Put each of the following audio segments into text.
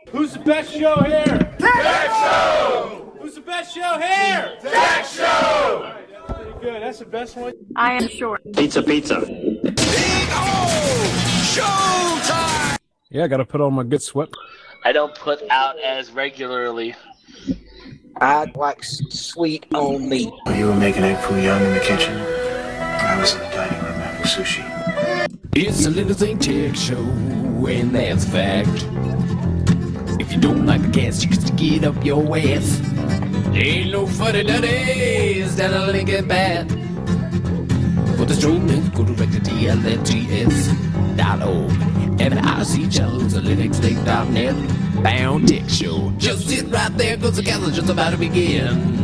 Who's the best show here? Tech Show! Who's the best show here? Tech Show! That's pretty good. That's the best one. I am sure. Pizza. Showtime! Yeah, I gotta put on my good sweat. I don't put out as regularly. I'd like sweet on meat. You were making egg foo young in the kitchen. I was in the dining room having sushi. It's a Little Thing Tech Show, and that's a fact. If you don't like the cast, you can stick it up your ass. There ain't no funny nutties down a Lincoln Bat. For the show, go direct to TLFTS.org. And I see channels at linuxlink.net. Bound Tech Show. Just sit right there, cause the cast is just about to begin.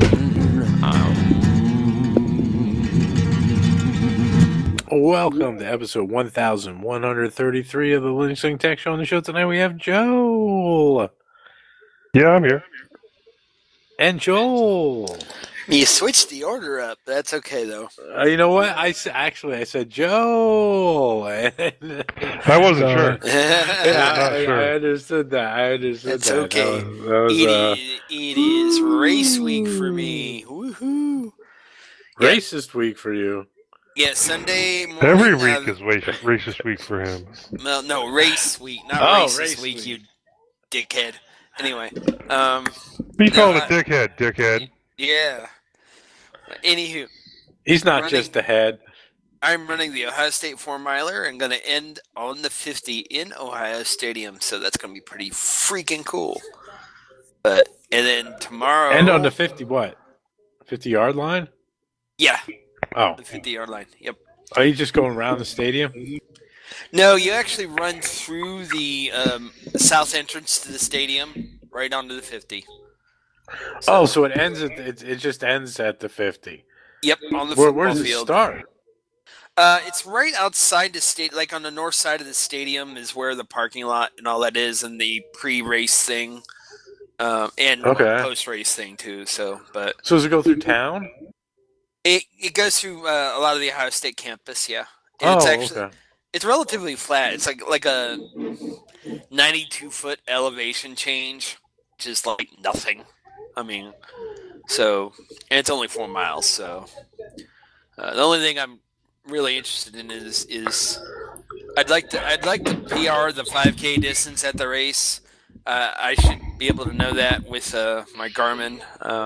Welcome to episode 1133 of the Linux Thing Tech Show. On the show tonight we have Joel. Yeah, I'm here. And Joel. You switched the order up. That's okay, though. You know what? I said Joel. I wasn't sure. I understood that. That's that. okay. It is race week for me. Woohoo! Racist week for you. Yeah, Sunday morning. Every week is racist week for him. No, race week, not racist race week, you dickhead. Anyway, You call it a dickhead. Yeah. Anywho, He's not just the head. I'm running the Ohio State 4-miler and going to end on the 50 in Ohio Stadium, so that's going to be pretty freaking cool. And then tomorrow... End on the 50 what? 50-yard line? Yeah. Oh. The 50-yard line, yep. Are you just going around the stadium? No, you actually run through the south entrance to the stadium, right onto the 50. So it ends it just ends at the 50. Yep, on the football Where does it field. start? It's right outside the state, like on the north side of the stadium is where the parking lot and all that is, and the pre-race thing, and post-race thing too. So does it go through town? It goes through a lot of the Ohio State campus, yeah. And it's relatively flat. It's like a 92-foot elevation change, which is like nothing. I mean, and it's only 4 miles. So the only thing I'm really interested in is I'd like to PR the 5K distance at the race. I should be able to know that with my Garmin.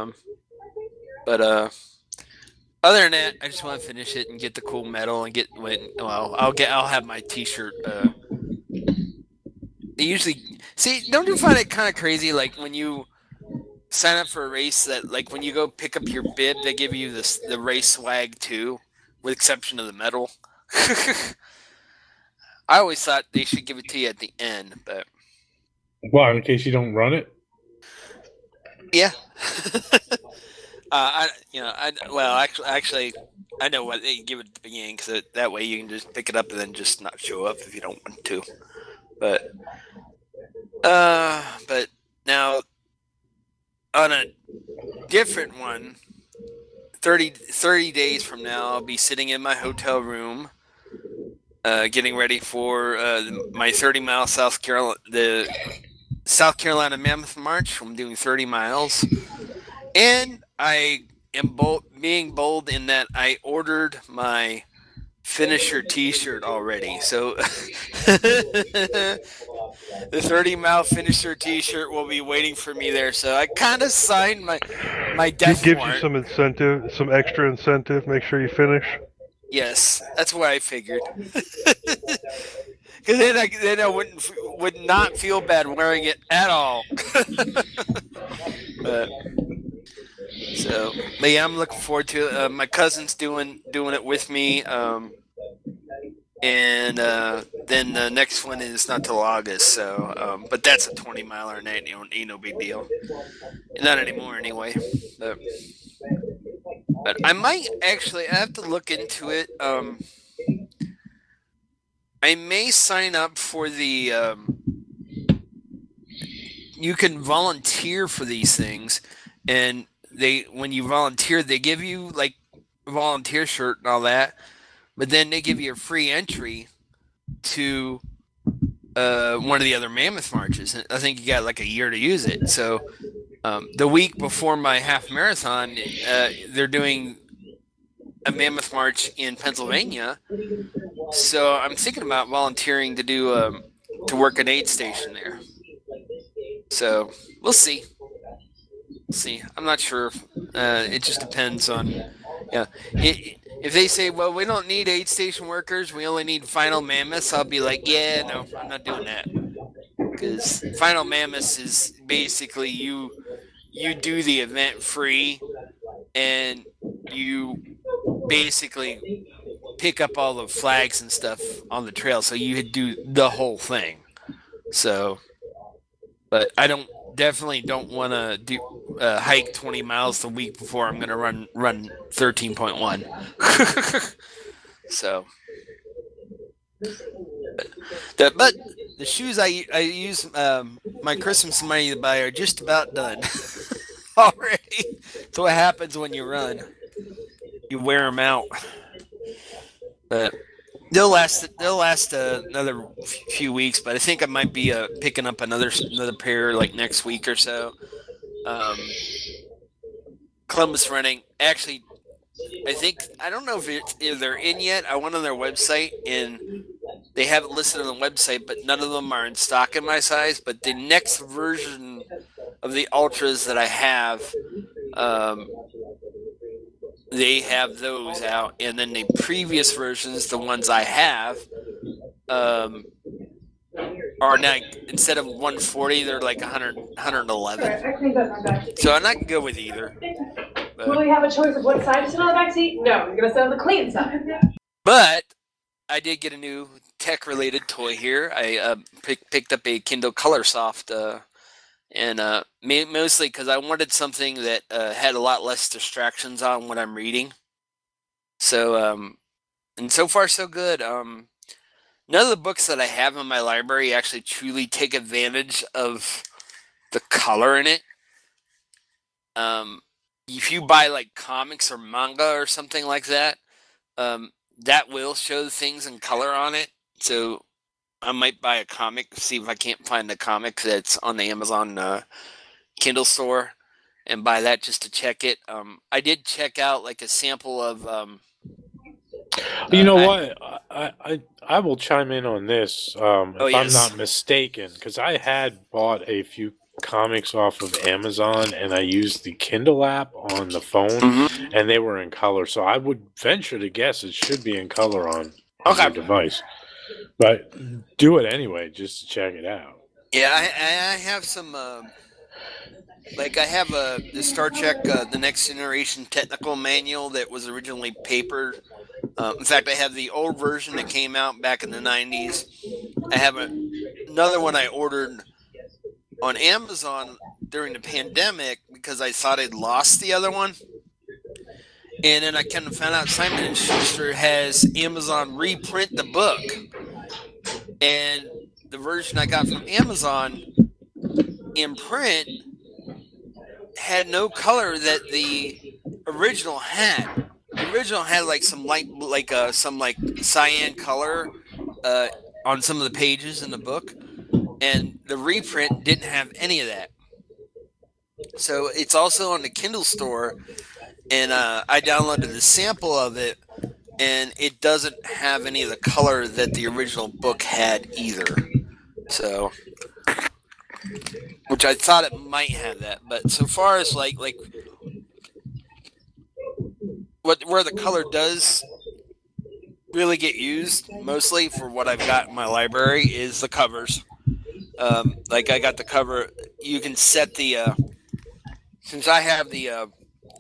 Other than that, I just want to finish it and get the cool medal and I'll have my T-shirt. Don't you find it kind of crazy? Like when you sign up for a race, that like when you go pick up your bib, they give you the race swag too, with exception of the medal. I always thought they should give it to you at the end, but Why? In case you don't run it? yeah. Actually, I know what they give it at the beginning, because that way you can just pick it up and then just not show up if you don't want to. But now on a different one, 30 days from now, I'll be sitting in my hotel room, getting ready for my 30-mile South Carolina Mammoth March. I'm doing 30 miles, and I am being bold in that I ordered my finisher T-shirt already. So the 30-mile finisher T-shirt will be waiting for me there. So I kind of signed my death It gives warrant. you some incentive, some extra incentive. Make sure you finish. Yes, that's what I figured. Because then I would not feel bad wearing it at all. But yeah, I'm looking forward to it. My cousin's doing it with me, and then the next one is not till August. So, but that's a 20-miler, and that ain't no big deal. Not anymore, anyway. But I might actually. I have to look into it. I may sign up for the. You can volunteer for these things, and when you volunteer, they give you like a volunteer shirt and all that, but then they give you a free entry to one of the other Mammoth marches. I think you got like a year to use it. So the week before my half marathon, they're doing a Mammoth March in Pennsylvania. So I'm thinking about volunteering to do to work an aid station there. So we'll see. I'm not sure. It just depends on. Yeah. If they say, well, we don't need aid station workers, we only need Final Mammoths, I'll be like, yeah, no, I'm not doing that. Because Final Mammoths is basically you do the event free, and you basically pick up all the flags and stuff on the trail, so you do the whole thing. So, but I definitely don't want to do hike 20 miles the week before I'm going to run 13.1. So, but the shoes I use my Christmas money to buy are just about done already. So what happens when you run? You wear them out. But they'll last another few weeks. But I think I might be picking up another pair like next week or so. Columbus Running, actually, I don't know if they're in yet. I went on their website and they have it listed on the website, but none of them are in stock in my size. But the next version of the Ultras that I have, they have those out, and then the previous versions, the ones I have, are now, instead of 140, they're like 111. So I'm not good with either. But, will we have a choice of what side to sit on the back seat? No, you're gonna sit on the clean side. But I did get a new tech-related toy here. I picked up a Kindle Colorsoft, and mostly because I wanted something that had a lot less distractions on when I'm reading. So, and so far so good. None of the books that I have in my library actually truly take advantage of the color in it. If you buy like comics or manga or something like that, that will show things in color on it. So I might buy a comic, see if I can't find a comic that's on the Amazon Kindle store, and buy that just to check it. I did check out like a sample of. You know what? I will chime in on this if I'm not mistaken, because I had bought a few comics off of Amazon, and I used the Kindle app on the phone, and they were in color. So I would venture to guess it should be in color on your device. But do it anyway, just to check it out. Yeah, I have some. I have the Star Trek The Next Generation technical manual that was originally papered. In fact, I have the old version that came out back in the 90s. I have another one I ordered on Amazon during the pandemic because I thought I'd lost the other one. And then I kind of found out Simon & Schuster has Amazon reprint the book. And the version I got from Amazon in print had no color that the original had. The original had like some cyan color on some of the pages in the book, and the reprint didn't have any of that. So it's also on the Kindle store, and I downloaded a sample of it, and it doesn't have any of the color that the original book had either. So, which I thought it might have that, but so far as like where the color does really get used mostly for what I've got in my library is the covers. I got the cover. You can set the since I have the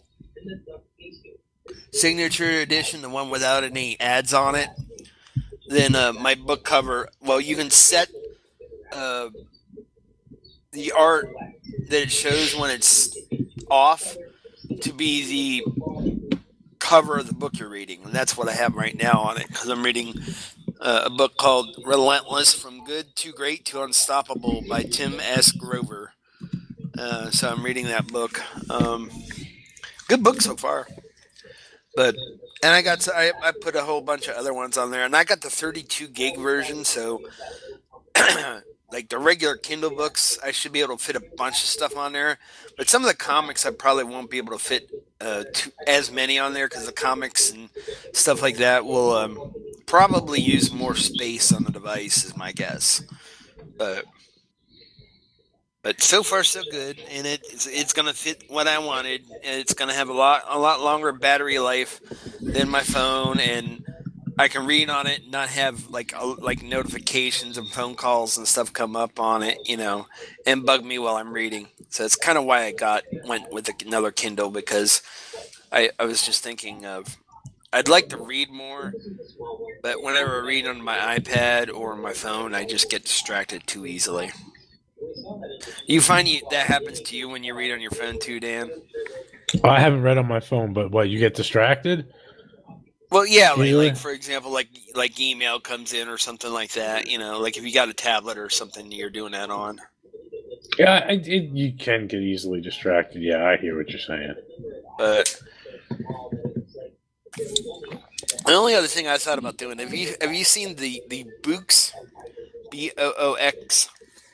signature edition, the one without any ads on it. Then my book cover. Well, you can set the art that it shows when it's off to be the cover of the book you're reading, and that's what I have right now on it because I'm reading a book called Relentless: From Good to Great to Unstoppable by Tim S. Grover. So I'm reading that book. Good book so far. And I put a whole bunch of other ones on there, and I got the 32 gig version, so like the regular Kindle books, I should be able to fit a bunch of stuff on there. But some of the comics, I probably won't be able to fit as many on there because the comics and stuff like that will probably use more space on the device, is my guess. But so far so good, and it's gonna fit what I wanted. And it's gonna have a lot longer battery life than my phone, and I can read on it and not have like notifications and phone calls and stuff come up on it, and bug me while I'm reading. So it's kind of why I went with another Kindle, because I was just thinking of I'd like to read more, but whenever I read on my iPad or my phone, I just get distracted too easily. You find that happens to you when you read on your phone too, Dan? I haven't read on my phone, but what, you get distracted? Well, yeah, like for example, like email comes in or something like that. Like if you got a tablet or something, you're doing that on. Yeah, you can get easily distracted. Yeah, I hear what you're saying. But the only other thing I thought about doing, have you seen the Boox? Boox?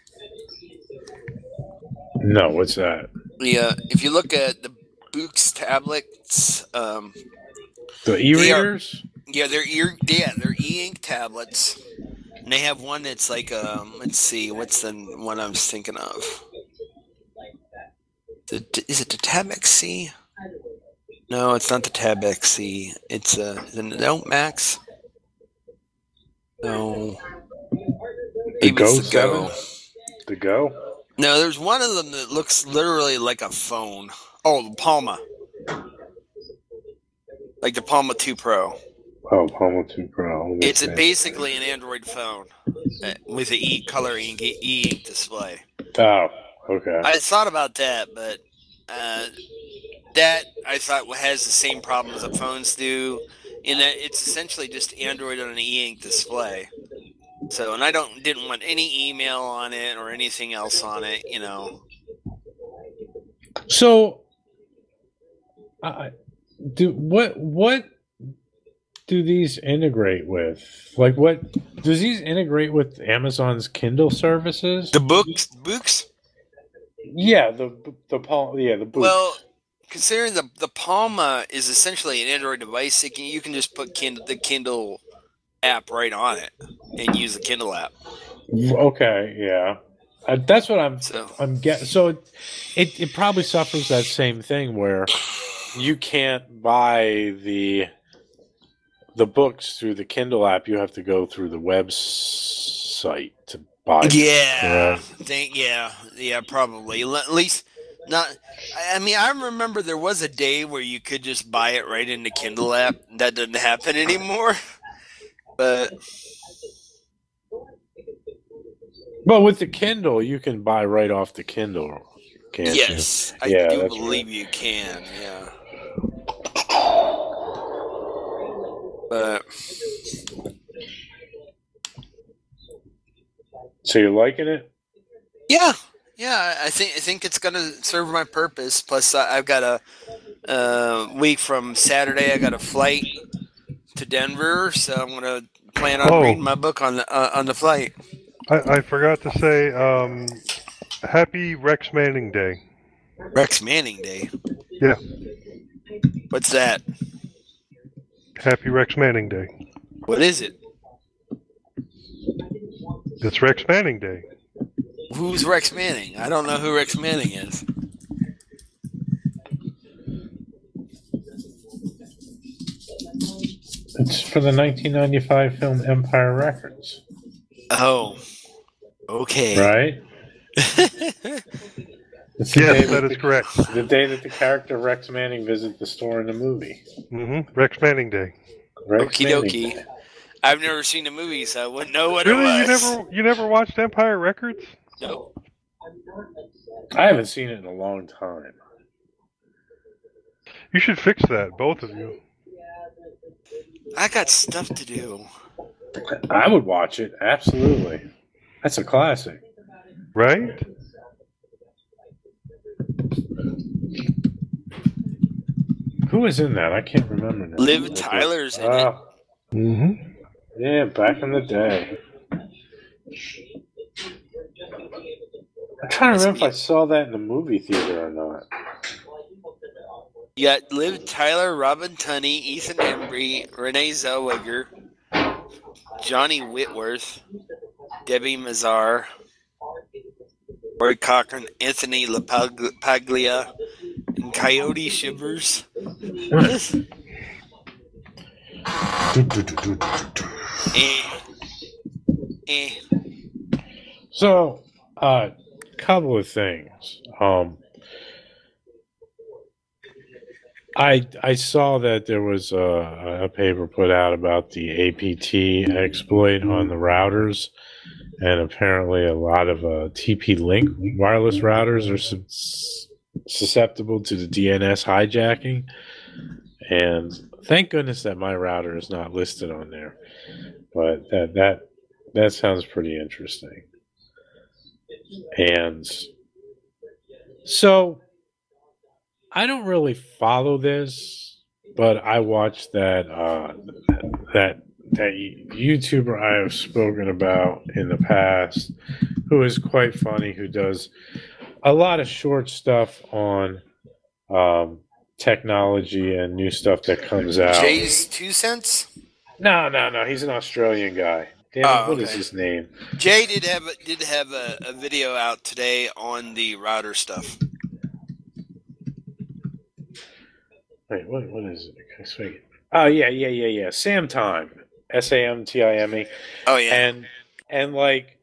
No, what's that? Yeah, if you look at the Boox tablets, the e-readers? They're e-ink tablets. And they have one that's like let's see, what's the one I was thinking of? Is it the Tab XC? No, it's not the Tab XC. It's the Note Max. No. The Go 7? The Go? No, there's one of them that looks literally like a phone. Oh, the Palma. Like the Palma 2 Pro. Oh, Palma 2 Pro. It's basically an Android phone with a color e-ink display. Oh, okay. I thought about that, but that I thought has the same problems that phones do, in that it's essentially just Android on an e-ink display. So, and I didn't want any email on it or anything else on it, So, what do these integrate with? Like, what does these integrate with Amazon's Kindle services? The books? Yeah, the Palma. Yeah, the books. Well, considering the Palma is essentially an Android device, you can just put the Kindle app right on it and use the Kindle app. Okay, yeah, that's what I'm getting. So it probably suffers that same thing where you can't buy the books through the Kindle app. You have to go through the website to buy them. Yeah, yeah, probably. At least not. I mean, I remember there was a day where you could just buy it right in the Kindle app. That doesn't happen anymore. But with the Kindle, you can buy right off the Kindle. Can't yes, you? I do believe you can. Yeah. But so you're liking it? Yeah. I think it's gonna serve my purpose. Plus, I've got a week from Saturday. I got a flight to Denver, so I'm gonna plan on reading my book on the flight. I forgot to say, happy Rex Manning Day. Rex Manning Day? Yeah. What's that? Happy Rex Manning Day. What is it? It's Rex Manning Day. Who's Rex Manning? I don't know who Rex Manning is. It's for the 1995 film Empire Records. Oh, okay. Right? Yes, that is correct. The day that the character Rex Manning visits the store in the movie. Mm-hmm. Rex Manning Day. Okie dokie. I've never seen the movie, so I wouldn't know what it was. You never watched Empire Records? No. I haven't seen it in a long time. You should fix that, both of you. I got stuff to do. I would watch it, absolutely. That's a classic. Right? Who is in that? I can't remember now. Liv Tyler's in it. Mm-hmm. Yeah, back in the day. trying to remember if I saw that in the movie theater or not. You got Liv Tyler, Robin Tunney, Ethan Embry, Renee Zellweger, Johnny Whitworth, Debbie Mazar, Roy Cochran, Anthony LaPaglia, and Coyote Shivers. So, couple of things. I saw that there was a paper put out about the APT exploit on the routers, and apparently a lot of TP-Link wireless routers are susceptible to the DNS hijacking. And thank goodness that my router is not listed on there. But that sounds pretty interesting. And so I don't really follow this, but I watched that YouTuber I have spoken about in the past, who is quite funny, who does a lot of short stuff on technology and new stuff that comes out. Jay's 2 cents? No. He's an Australian guy. Damn, what is his name? Jay did have a video out today on the router stuff. Wait, what is it? Oh, yeah. Sam Time. SAMTIME. Oh, yeah. And like,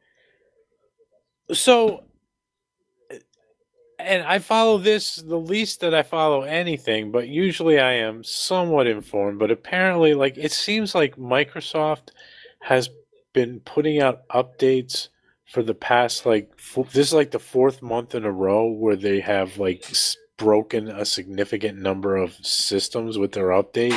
so, and I follow this the least that I follow anything, but usually I am somewhat informed. But apparently, like, it seems like Microsoft has been putting out updates for the past, like, this is like the 4th month in a row where they have, like, broken a significant number of systems with their update.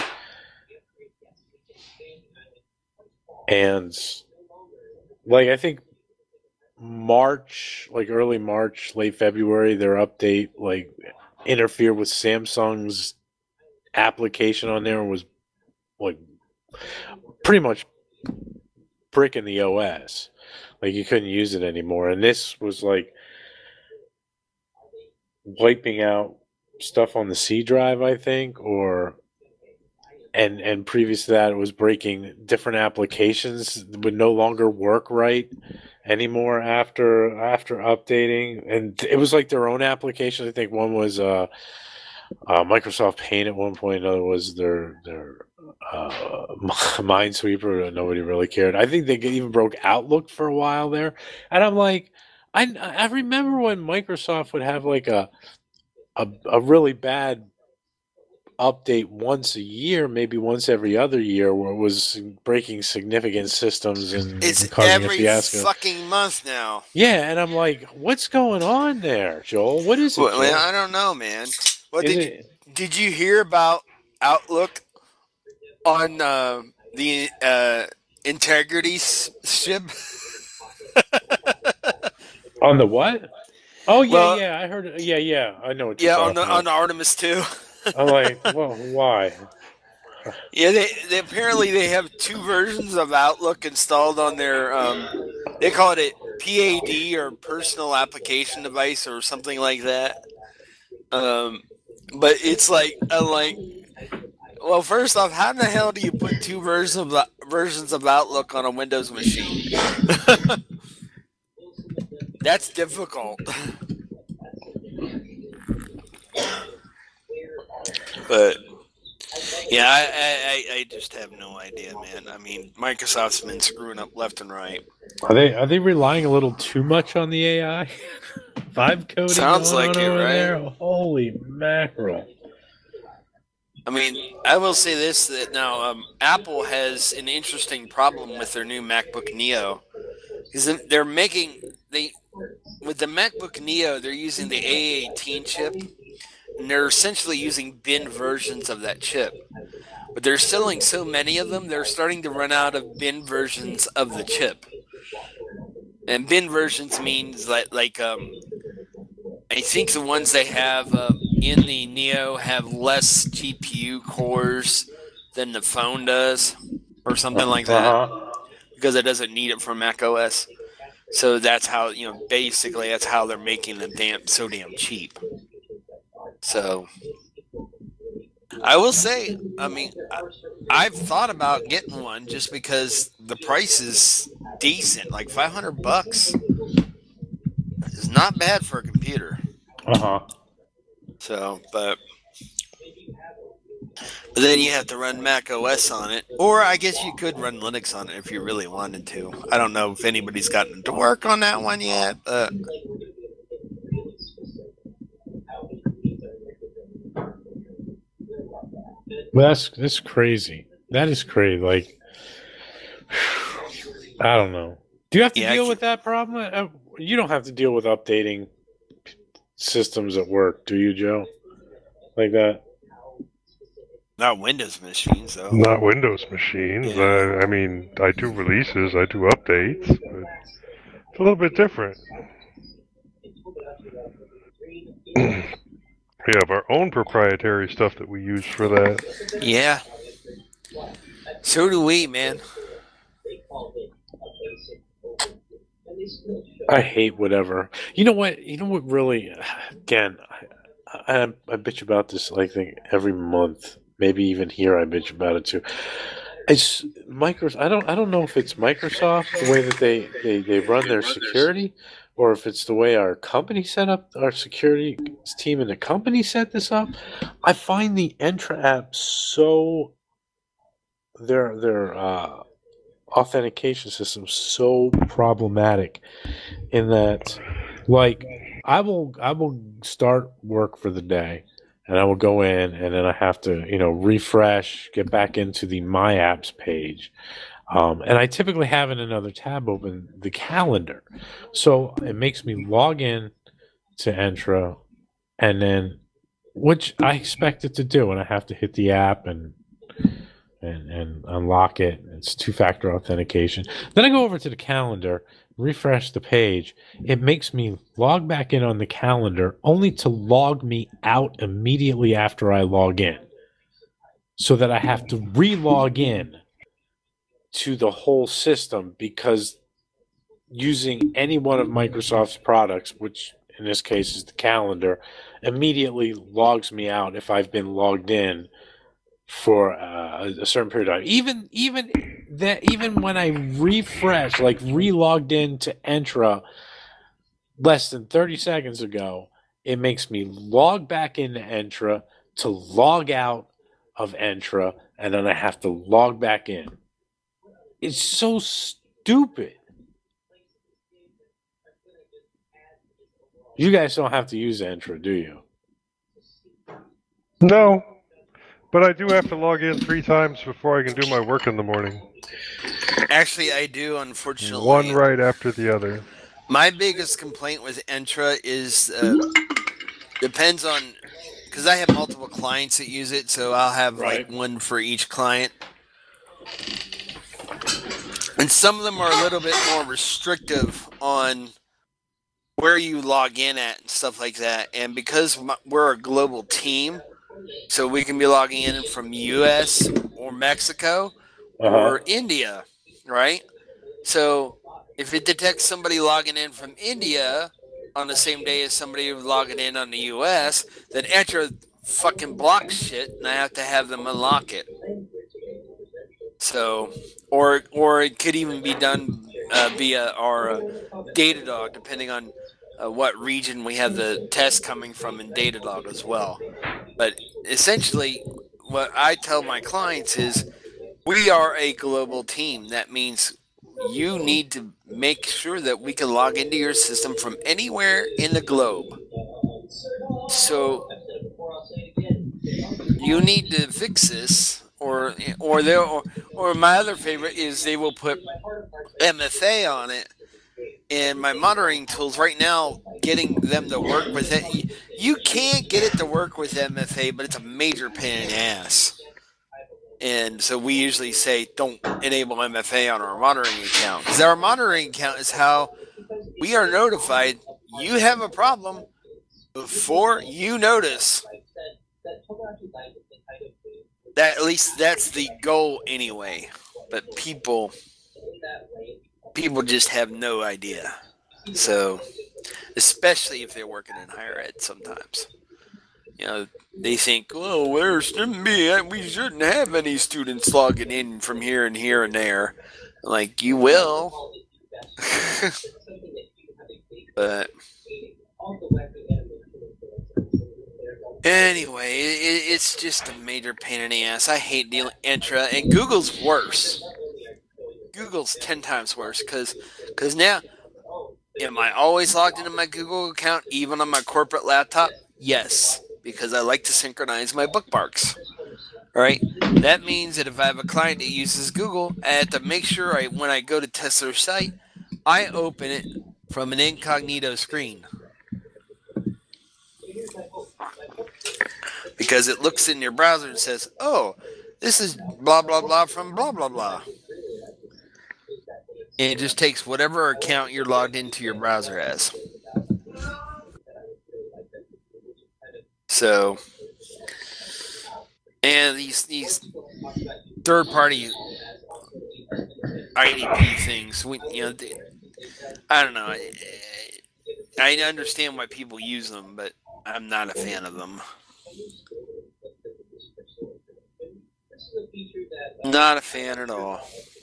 And, like, I think March, like early March, late February, their update, like, interfered with Samsung's application on there and was, like, pretty much bricking the OS. Like, you couldn't use it anymore. And this was, like, wiping out stuff on the C drive, I think, and previous to that, it was breaking different applications that would no longer work right anymore after updating. And it was like their own application. I think one was Microsoft Paint at one point. Another was their Minesweeper. Nobody really cared. I think they even broke Outlook for a while there. And I'm like, I remember when Microsoft would have like a really bad update once a year, maybe once every other year, where it was breaking significant systems and it's causing every a fiasco. fucking month now. Yeah, and I'm like, what's going on there, Joel? What is it? Well, man, I don't know, man. What did you hear about Outlook on the Integrity ship? On the what? Oh yeah, I heard. Yeah, I know what you're talking about. On the Artemis 2. I'm like, well, why? Yeah, they apparently they have 2 versions of Outlook installed on their they call it PAD or personal application device or something like that. But it's like well, first off, how in the hell do you put 2 versions of Outlook on a Windows machine? That's difficult. But yeah, I just have no idea, man. I mean, Microsoft's been screwing up left and right. Are they relying a little too much on the AI? Vibe coding sounds like it, right? There? Holy mackerel! I mean, I will say this: that now Apple has an interesting problem with their new MacBook Neo, because they're making with the MacBook Neo, they're using the A18 chip. And they're essentially using bin versions of that chip. But they're selling so many of them, they're starting to run out of bin versions of the chip. And bin versions means I think the ones they have in the Neo have less GPU cores than the phone does, or something like that. Because it doesn't need it for Mac OS. So that's how, basically that's how they're making them so damn cheap. So I will say, I've thought about getting one just because the price is decent, like $500 is not bad for a computer. So, but then you have to run Mac OS on it, or I guess you could run Linux on it if you really wanted to. I don't know if anybody's gotten to work on that one yet, but that's crazy. That is crazy. Like, I don't know. Do you have to deal with that problem? You don't have to deal with updating systems at work, do you, Joe? Like that? Not Windows machines, though. Not Windows machines. Yeah. I do releases, I do updates, but it's a little bit different. We have our own proprietary stuff that we use for that. Yeah. So do we, man. I hate whatever. You know what really, again, I bitch about this, I think, every month. Maybe even here I bitch about it too. It's Microsoft. I don't know if it's Microsoft, the way that they run their security, or if it's the way our company set up, our security team in the company set this up. I find the Entra app so, their authentication system so problematic in that, like, I will start work for the day, and I will go in, and then I have to, refresh, get back into the My Apps page. And I typically have in another tab open the calendar. So it makes me log in to Entra, and then, which I expect it to do, and I have to hit the app and unlock it. It's two-factor authentication. Then I go over to the calendar, refresh the page. It makes me log back in on the calendar, only to log me out immediately after I log in, so that I have to re-log in to the whole system, because using any one of Microsoft's products, which in this case is the calendar, immediately logs me out if I've been logged in for a certain period of time. Even when I refresh, like re-logged into Entra less than 30 seconds ago, it makes me log back into Entra to log out of Entra, and then I have to log back in. It's so stupid. You guys don't have to use Entra, do you? No. But I do have to log in 3 times before I can do my work in the morning. Actually, I do, unfortunately. One right after the other. My biggest complaint with Entra is, depends on, because I have multiple clients that use it, so I'll have like one for each client. And some of them are a little bit more restrictive on where you log in at and stuff like that. And because we're a global team, so we can be logging in from U.S. or Mexico or India, right? So if it detects somebody logging in from India on the same day as somebody logging in on the U.S., then Entra fucking blocks shit, and I have to have them unlock it. So, or it could even be done via our Datadog, depending on what region we have the test coming from in Datadog as well. But essentially, what I tell my clients is, we are a global team. That means you need to make sure that we can log into your system from anywhere in the globe. So you need to fix this, or my other favorite is they will put MFA on it. And my monitoring tools right now, getting them to work with it, you can't get it to work with MFA, but it's a major pain in the ass. And so we usually say, don't enable MFA on our monitoring account. Because our monitoring account is how we are notified you have a problem before you notice. That, at least that's the goal anyway. But people people just have no idea. So, especially if they're working in higher ed sometimes. You know, they think, well, we shouldn't have any students logging in from here and here and there. Like, you will. But anyway, it's just a major pain in the ass. I hate dealing Entra, and Google's worse. Google's 10 times worse because now, am I always logged into my Google account, even on my corporate laptop? Yes, because I like to synchronize my bookmarks. All right, that means that if I have a client that uses Google, I have to make sure when I go to test their site, I open it from an incognito screen. Because it looks in your browser and says, oh, this is blah, blah, blah from blah, blah, blah. And it just takes whatever account you're logged into your browser as. So, and these third-party IDP things, I don't know. I understand why people use them, but I'm not a fan of them. Not a fan at all.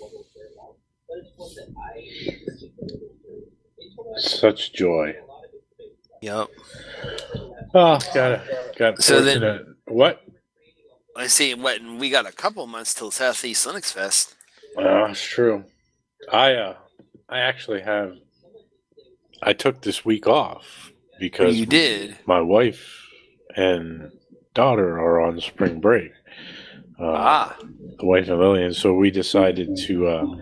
Such joy. Yep. Oh, got. So then, what? I see. We got a couple months till Southeast Linux Fest. It's true. I actually have. I took this week off because you did. My wife and daughter are on spring break. The wife and Lillian. So we decided to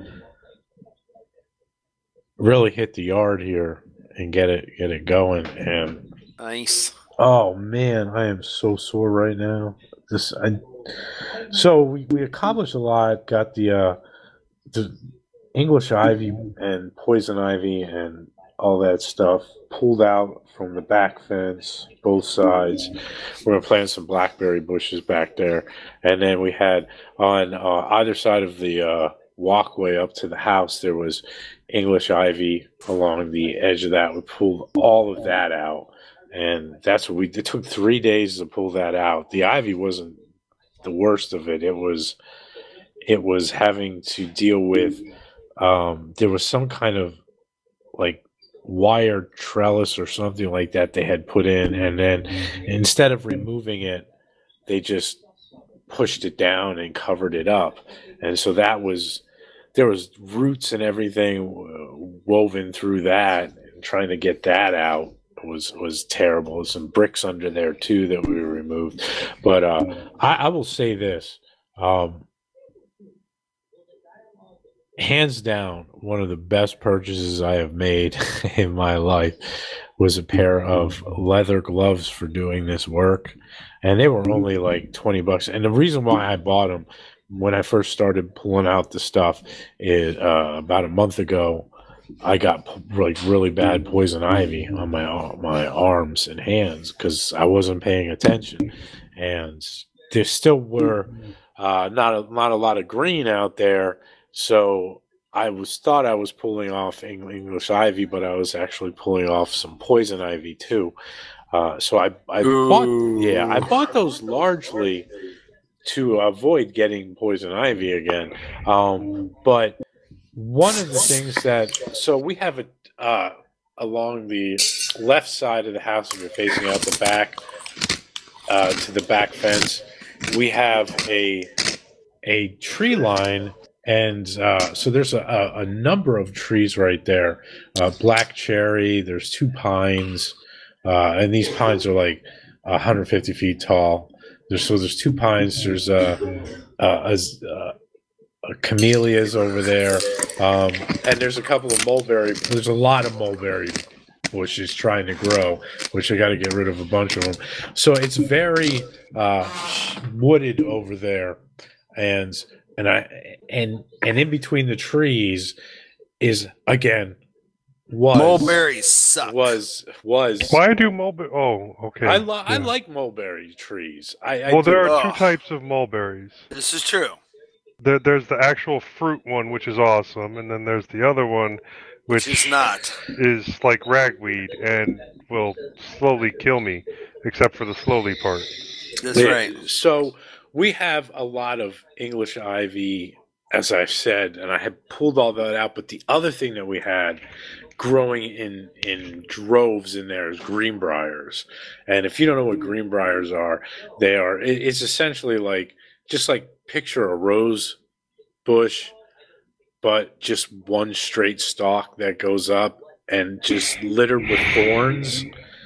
really hit the yard here and get it going. And nice. Oh man, I am so sore right now. So we accomplished a lot. Got the English ivy and poison ivy and all that stuff pulled out from the back fence, both sides. We're going to plant some blackberry bushes back there. And then we had on either side of the walkway up to the house, there was English ivy along the edge of that. We pulled all of that out. And that's what it took 3 days to pull that out. The ivy wasn't the worst of it. It was having to deal with, there was some kind of like wire trellis or something like that they had put in, and then instead of removing it, they just pushed it down and covered it up. And so there was roots and everything woven through that, and trying to get that out was terrible. There's some bricks under there too that we removed. But I will say this, hands down, one of the best purchases I have made in my life was a pair of leather gloves for doing this work. And they were only like $20. And the reason why I bought them when I first started pulling out the stuff is about a month ago, I got like really bad poison ivy on my arms and hands because I wasn't paying attention. And there still were not a lot of green out there. So I thought I was pulling off English ivy, but I was actually pulling off some poison ivy too. So I bought those largely to avoid getting poison ivy again. But one of the things so we have it along the left side of the house, if you're facing out the back to the back fence, we have a tree line. And so there's a number of trees right there. Black cherry, there's 2 pines, and these pines are like 150 feet tall. There's 2 pines. There's camellias over there, and there's a couple of mulberry. There's a lot of mulberry bushes trying to grow, which I got to get rid of a bunch of them. So it's very wooded over there, and in between the trees is again mulberries suck. Was why do mulberry? Oh, okay. I like mulberry trees. There are 2 types of mulberries. This is true. there's the actual fruit one, which is awesome, and then there's the other one, which is not. Is like ragweed and will slowly kill me, except for the slowly part. That's right. So we have a lot of English ivy, as I've said, and I had pulled all that out. But the other thing that we had growing in droves in there is greenbriers. And if you don't know what greenbriers are, it's essentially like, just like picture a rose bush, but just one straight stalk that goes up and just littered with thorns.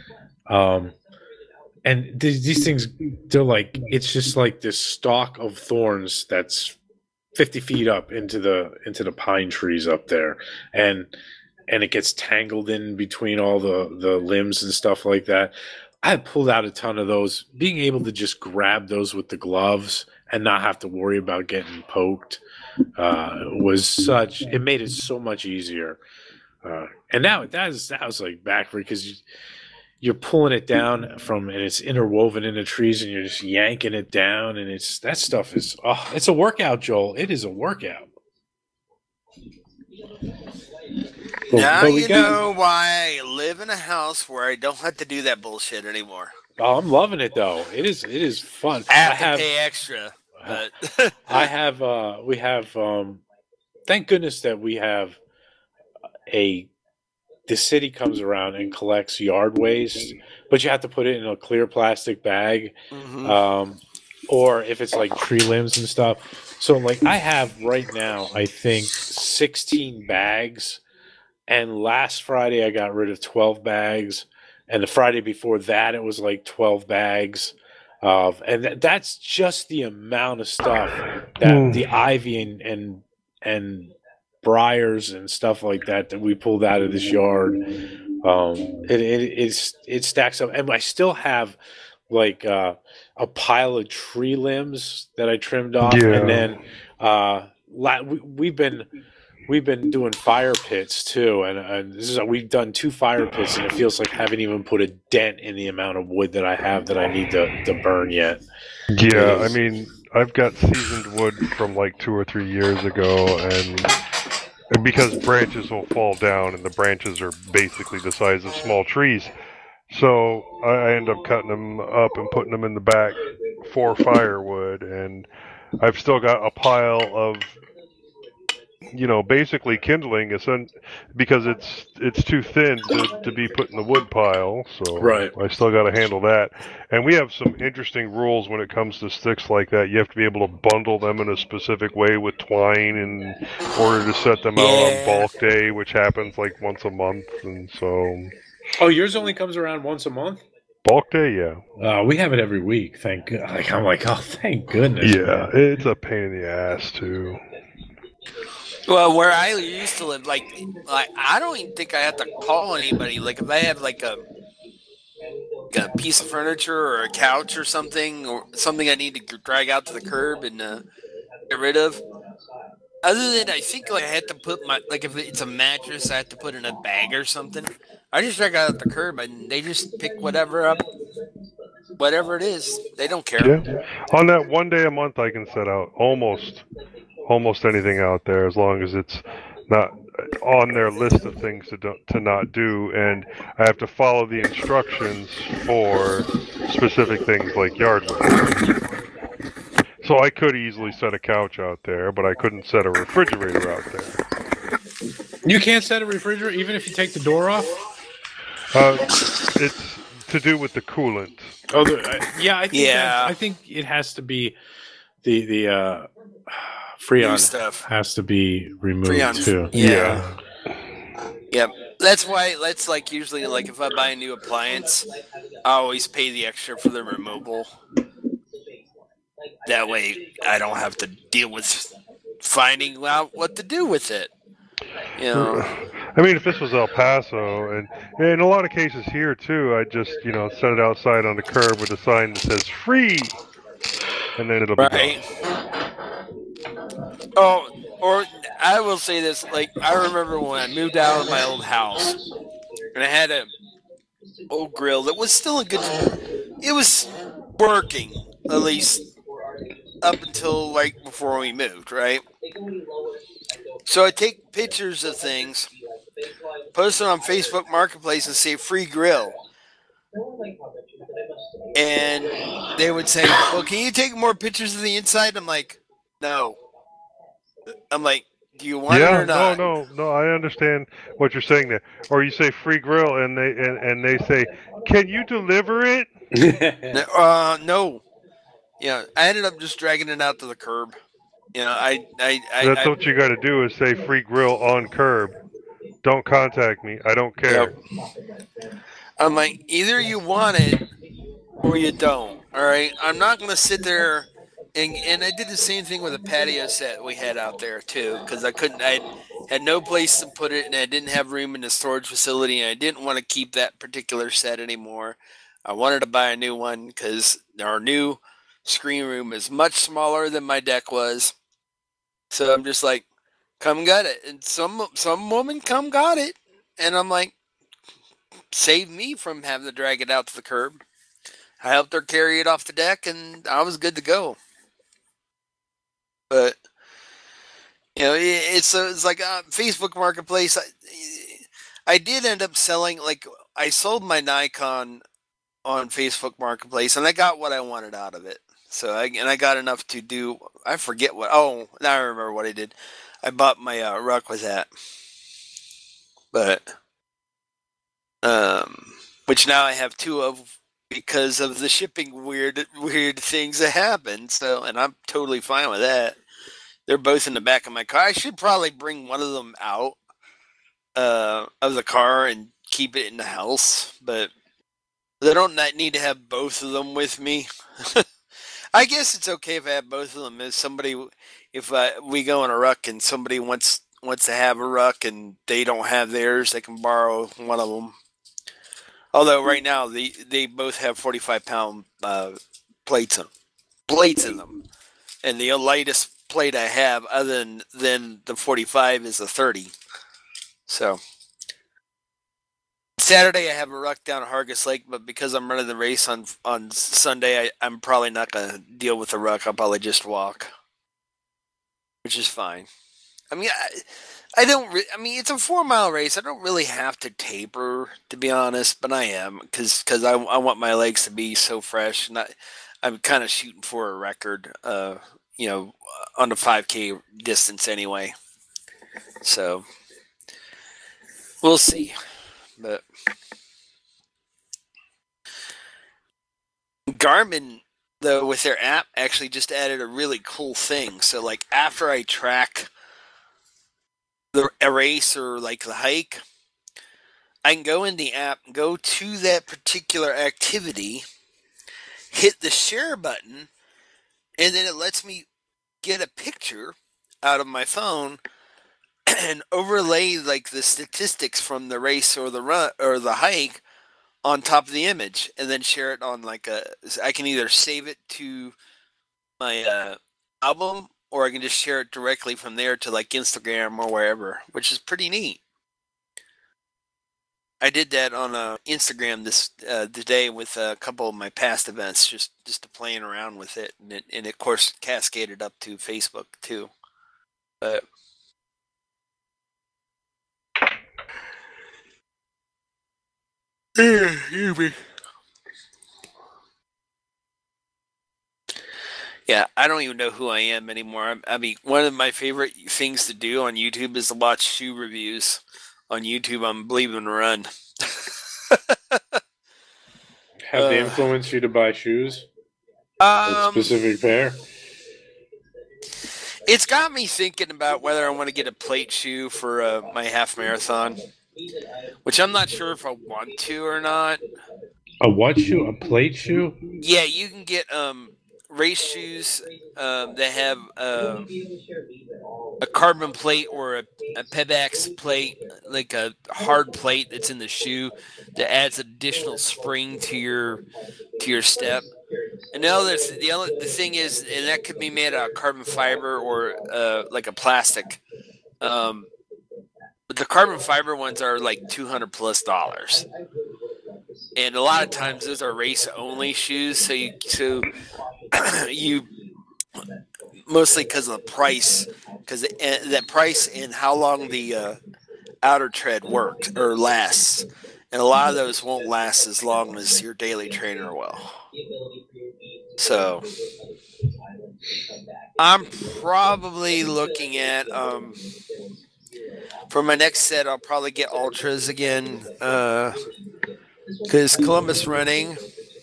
And these things, they're like, it's just like this stalk of thorns that's 50 feet up into the pine trees up there. And it gets tangled in between all the limbs and stuff like that. I pulled out a ton of those. Being able to just grab those with the gloves and not have to worry about getting poked it made it so much easier. And now that was like backward, because you're pulling it down and it's interwoven in the trees, and you're just yanking it down, and that stuff is it's a workout, Joel. It is a workout. Now you know why I live in a house where I don't have to do that bullshit anymore. Oh, I'm loving it though. It is fun. I have to pay extra. But we have thank goodness that we have the city comes around and collects yard waste, but you have to put it in a clear plastic bag. Mm-hmm. Or if it's like tree limbs and stuff. So like I have right now, I think 16 bags. And last Friday I got rid of 12 bags. And the Friday before that, it was like 12 bags. And that's just the amount of stuff that the ivy and briars and stuff like that we pulled out of this yard. It stacks up. And I still have like a pile of tree limbs that I trimmed off. Yeah. And then we've been doing fire pits too, and we've done 2 fire pits, and it feels like I haven't even put a dent in the amount of wood that I have that I need to burn yet. Yeah, I mean, I've got seasoned wood from like 2 or 3 years ago, and because branches will fall down, and the branches are basically the size of small trees, so I end up cutting them up and putting them in the back for firewood, and I've still got a pile of, basically kindling, because it's too thin to be put in the wood pile. So right. I still got to handle that. And we have some interesting rules when it comes to sticks like that. You have to be able to bundle them in a specific way with twine in order to set them out on bulk day, which happens like once a month. And so. Oh, yours only comes around once a month? Bulk day, yeah. We have it every week. Thank God. I'm like, oh, thank goodness. Yeah, man. It's a pain in the ass too. Well, where I used to live, like I don't even think I have to call anybody. Like if I have like a piece of furniture or a couch or something I need to drag out to the curb and get rid of. Other than I think like I had to put if it's a mattress, I have to put in a bag or something. I just drag out the curb and they just pick whatever up, whatever it is. They don't care. Yeah. On that one day a month, I can set out almost anything out there, as long as it's not on their list of things to not do, and I have to follow the instructions for specific things like yard work. So I could easily set a couch out there, but I couldn't set a refrigerator out there. You can't set a refrigerator even if you take the door off? It's to do with the coolant. Oh, I think it has to be the Freon stuff has to be removed too. Yeah. Yep. That's why. That's like usually like if I buy a new appliance, I always pay the extra for the removal. That way, I don't have to deal with finding out what to do with it. I mean, if this was El Paso, and in a lot of cases here too, I just set it outside on the curb with a sign that says "free," and then it'll be gone. Oh, or I will say this, like, I remember when I moved out of my old house, and I had a old grill that was still it was working, at least up until like before we moved, right? So I take pictures of things, post it on Facebook Marketplace and say free grill. And they would say, well, can you take more pictures of the inside? I'm like, no. I'm like, do you want it or not? No, I understand what you're saying there. Or you say free grill and they say, can you deliver it? No. Yeah, I ended up just dragging it out to the curb. That's what you got to do is say free grill on curb. Don't contact me. I don't care. Yep. I'm like, either you want it or you don't. All right. I'm not going to sit there. And I did the same thing with a patio set we had out there too, because I had no place to put it, and I didn't have room in the storage facility, and I didn't want to keep that particular set anymore. I wanted to buy a new one because our new screen room is much smaller than my deck was. So I'm just like, come get it. And some woman come got it, and I'm like, save me from having to drag it out to the curb. I helped her carry it off the deck, and I was good to go. But it's like Facebook Marketplace. I did end up selling, like, I sold my Nikon on Facebook Marketplace, and I got what I wanted out of it. So I got enough to do. I forget what. Oh, now I remember what I did. I bought my ruck with that, but which now I have two of because of the shipping weird things that happened. So, and I'm totally fine with that. They're both in the back of my car. I should probably bring one of them out of the car and keep it in the house, but I don't need to have both of them with me. I guess it's okay if I have both of them. If we go on a ruck and somebody wants to have a ruck and they don't have theirs, they can borrow one of them. Although right now they both have 45-pound plates in them, and the lightest plate I have other than the 45 is a 30. So Saturday I have a ruck down at Hargis Lake, but because I'm running the race on Sunday, I'm probably not going to deal with the ruck. I'll probably just walk, which is fine. I mean, it's a 4-mile race. I don't really have to taper, to be honest, but I am because I want my legs to be so fresh, and I'm kind of shooting for a record, on the 5K distance anyway. So we'll see. But Garmin, though, with their app, actually just added a really cool thing. So, like, after I track a race or, like, the hike, I can go in the app, go to that particular activity, hit the share button, and then it lets me get a picture out of my phone and overlay, like, the statistics from the race or the run or the hike on top of the image, and then share it on I can either save it to my album, or I can just share it directly from there to like Instagram or wherever, which is pretty neat. I did that on Instagram today with a couple of my past events, just playing around with it, and it of course cascaded up to Facebook too. But yeah, I don't even know who I am anymore. I mean, one of my favorite things to do on YouTube is to watch shoe reviews on YouTube. I'm Believe and Run. Have they influenced you to buy shoes? A specific pair? It's got me thinking about whether I want to get a plate shoe for my half marathon, which I'm not sure if I want to or not. A what shoe? A plate shoe? Yeah, you can get race shoes that have a carbon plate or a Pebax plate, like a hard plate that's in the shoe that adds additional spring to your step. And now the thing is, and that could be made out of carbon fiber or like a plastic. But the carbon fiber ones are like $200+. And a lot of times those are race only shoes, so you mostly because of the price, because that price and how long the outer tread works or lasts, and a lot of those won't last as long as your daily trainer will. So I'm probably looking at for my next set, I'll probably get Ultras again, because Columbus Running,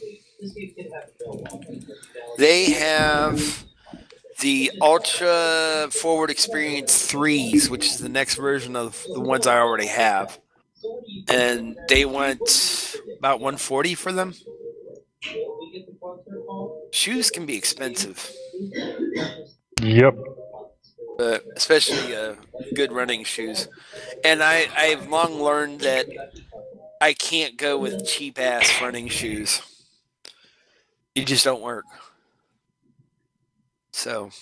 they have the Ultra Forward Experience 3s, which is the next version of the ones I already have. And they went about $140 for them. Shoes can be expensive. Yep. Especially good running shoes. And I've long learned that I can't go with cheap-ass running shoes. It just don't work. So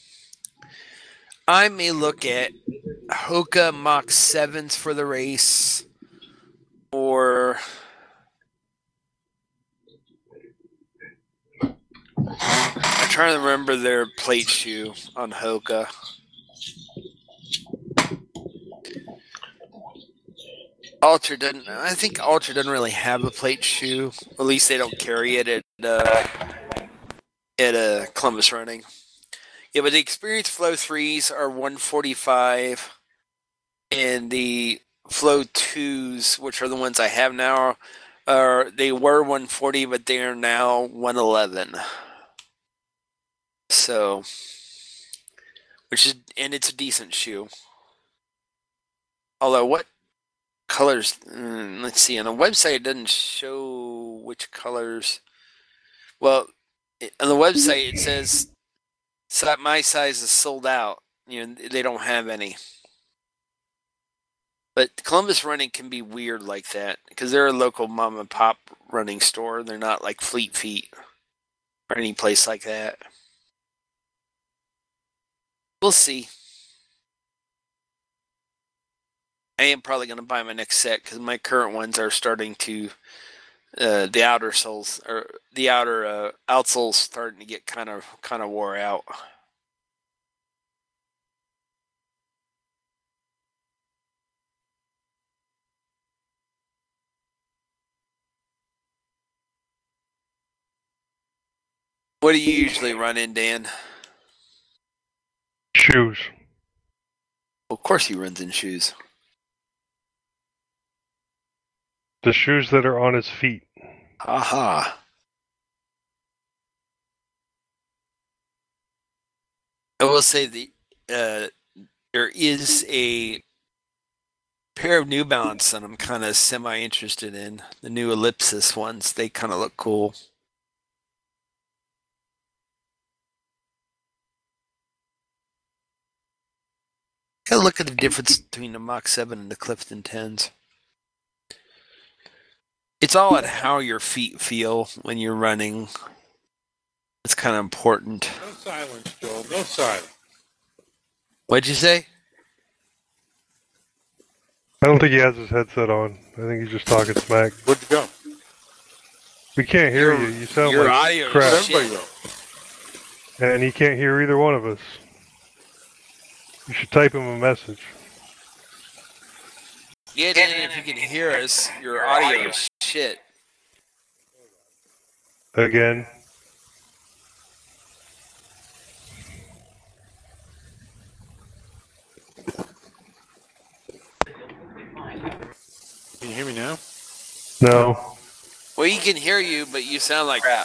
I may look at Hoka Mach 7s for the race, or I'm trying to remember their plate shoe on Hoka. I think Ultra doesn't really have a plate shoe. At least they don't carry it at Columbus Running. Yeah, but the Experience Flow 3s are $145, and the Flow 2s, which are the ones I have now, they were $140, but they are now $111. So, and it's a decent shoe. Although, what colors? Let's see. On the website, it doesn't show which colors. Well, on the website, it says my size is sold out. They don't have any. But Columbus Running can be weird like that because they're a local mom and pop running store. They're not like Fleet Feet or any place like that. We'll see. I am probably going to buy my next set because my current ones are starting to, the outer soles or the outer outsoles starting to get kind of wore out. What do you usually run in, Dan? Shoes. Well, of course he runs in shoes. The shoes that are on his feet. Aha. I will say there is a pair of New Balance that I'm kind of semi-interested in. The new Ellipsis ones. They kind of look cool. Gotta look at the difference between the Mach 7 and the Clifton 10s. It's all at how your feet feel when you're running. It's kind of important. No silence, Joel. No silence. What'd you say? I don't think he has his headset on. I think he's just talking smack. Where'd you go? We can't hear you. You sound your like audio crap. shit. And he can't hear either one of us. You should type him a message. Yeah, Dan, if you can hear us, your audio is shit. Again. Can you hear me now? No. Well, he can hear you, but you sound like crap.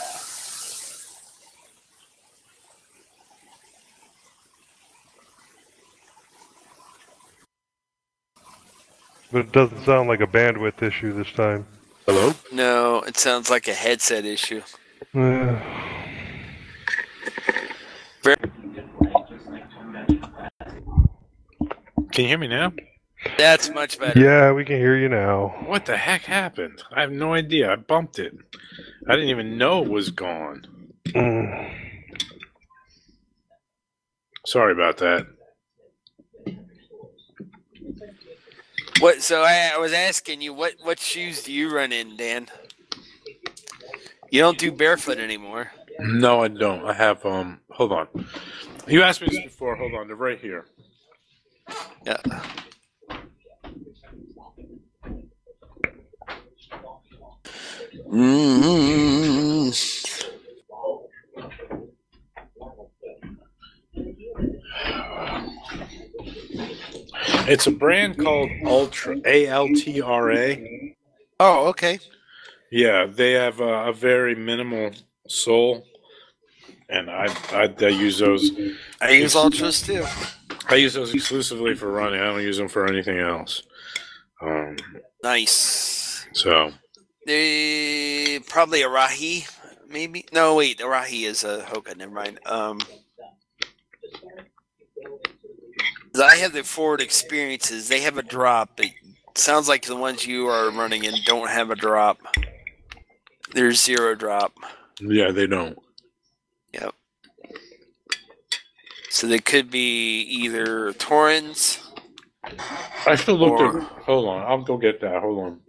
But it doesn't sound like a bandwidth issue this time. Hello? No, it sounds like a headset issue. Uh, Can you hear me now? That's much better. yeah, we can hear you now. What the heck happened? I have no idea. I bumped it. I didn't even know it was gone. Sorry about that. What? So I was asking you, what shoes do you run in, Dan? You don't do barefoot anymore. No, I don't. I have hold on. You asked me this before. Hold on. They're right here. Yeah. Mm-hmm. It's a brand called Ultra, A-L-T-R-A. Oh, okay. Yeah, they have a very minimal sole, and I use those. I use Ultras too. I use those exclusively for running. I don't use them for anything else. Nice. So. Probably Arahi, maybe. No, wait, Arahi is a Hoka. Never mind. I have the Ford Experiences. They have a drop. It sounds like the ones you are running in don't have a drop. There's 0 drop. Yeah, they don't. Yep. So they could be either Torrens. I should look at. Hold on, I'll go get that. Hold on.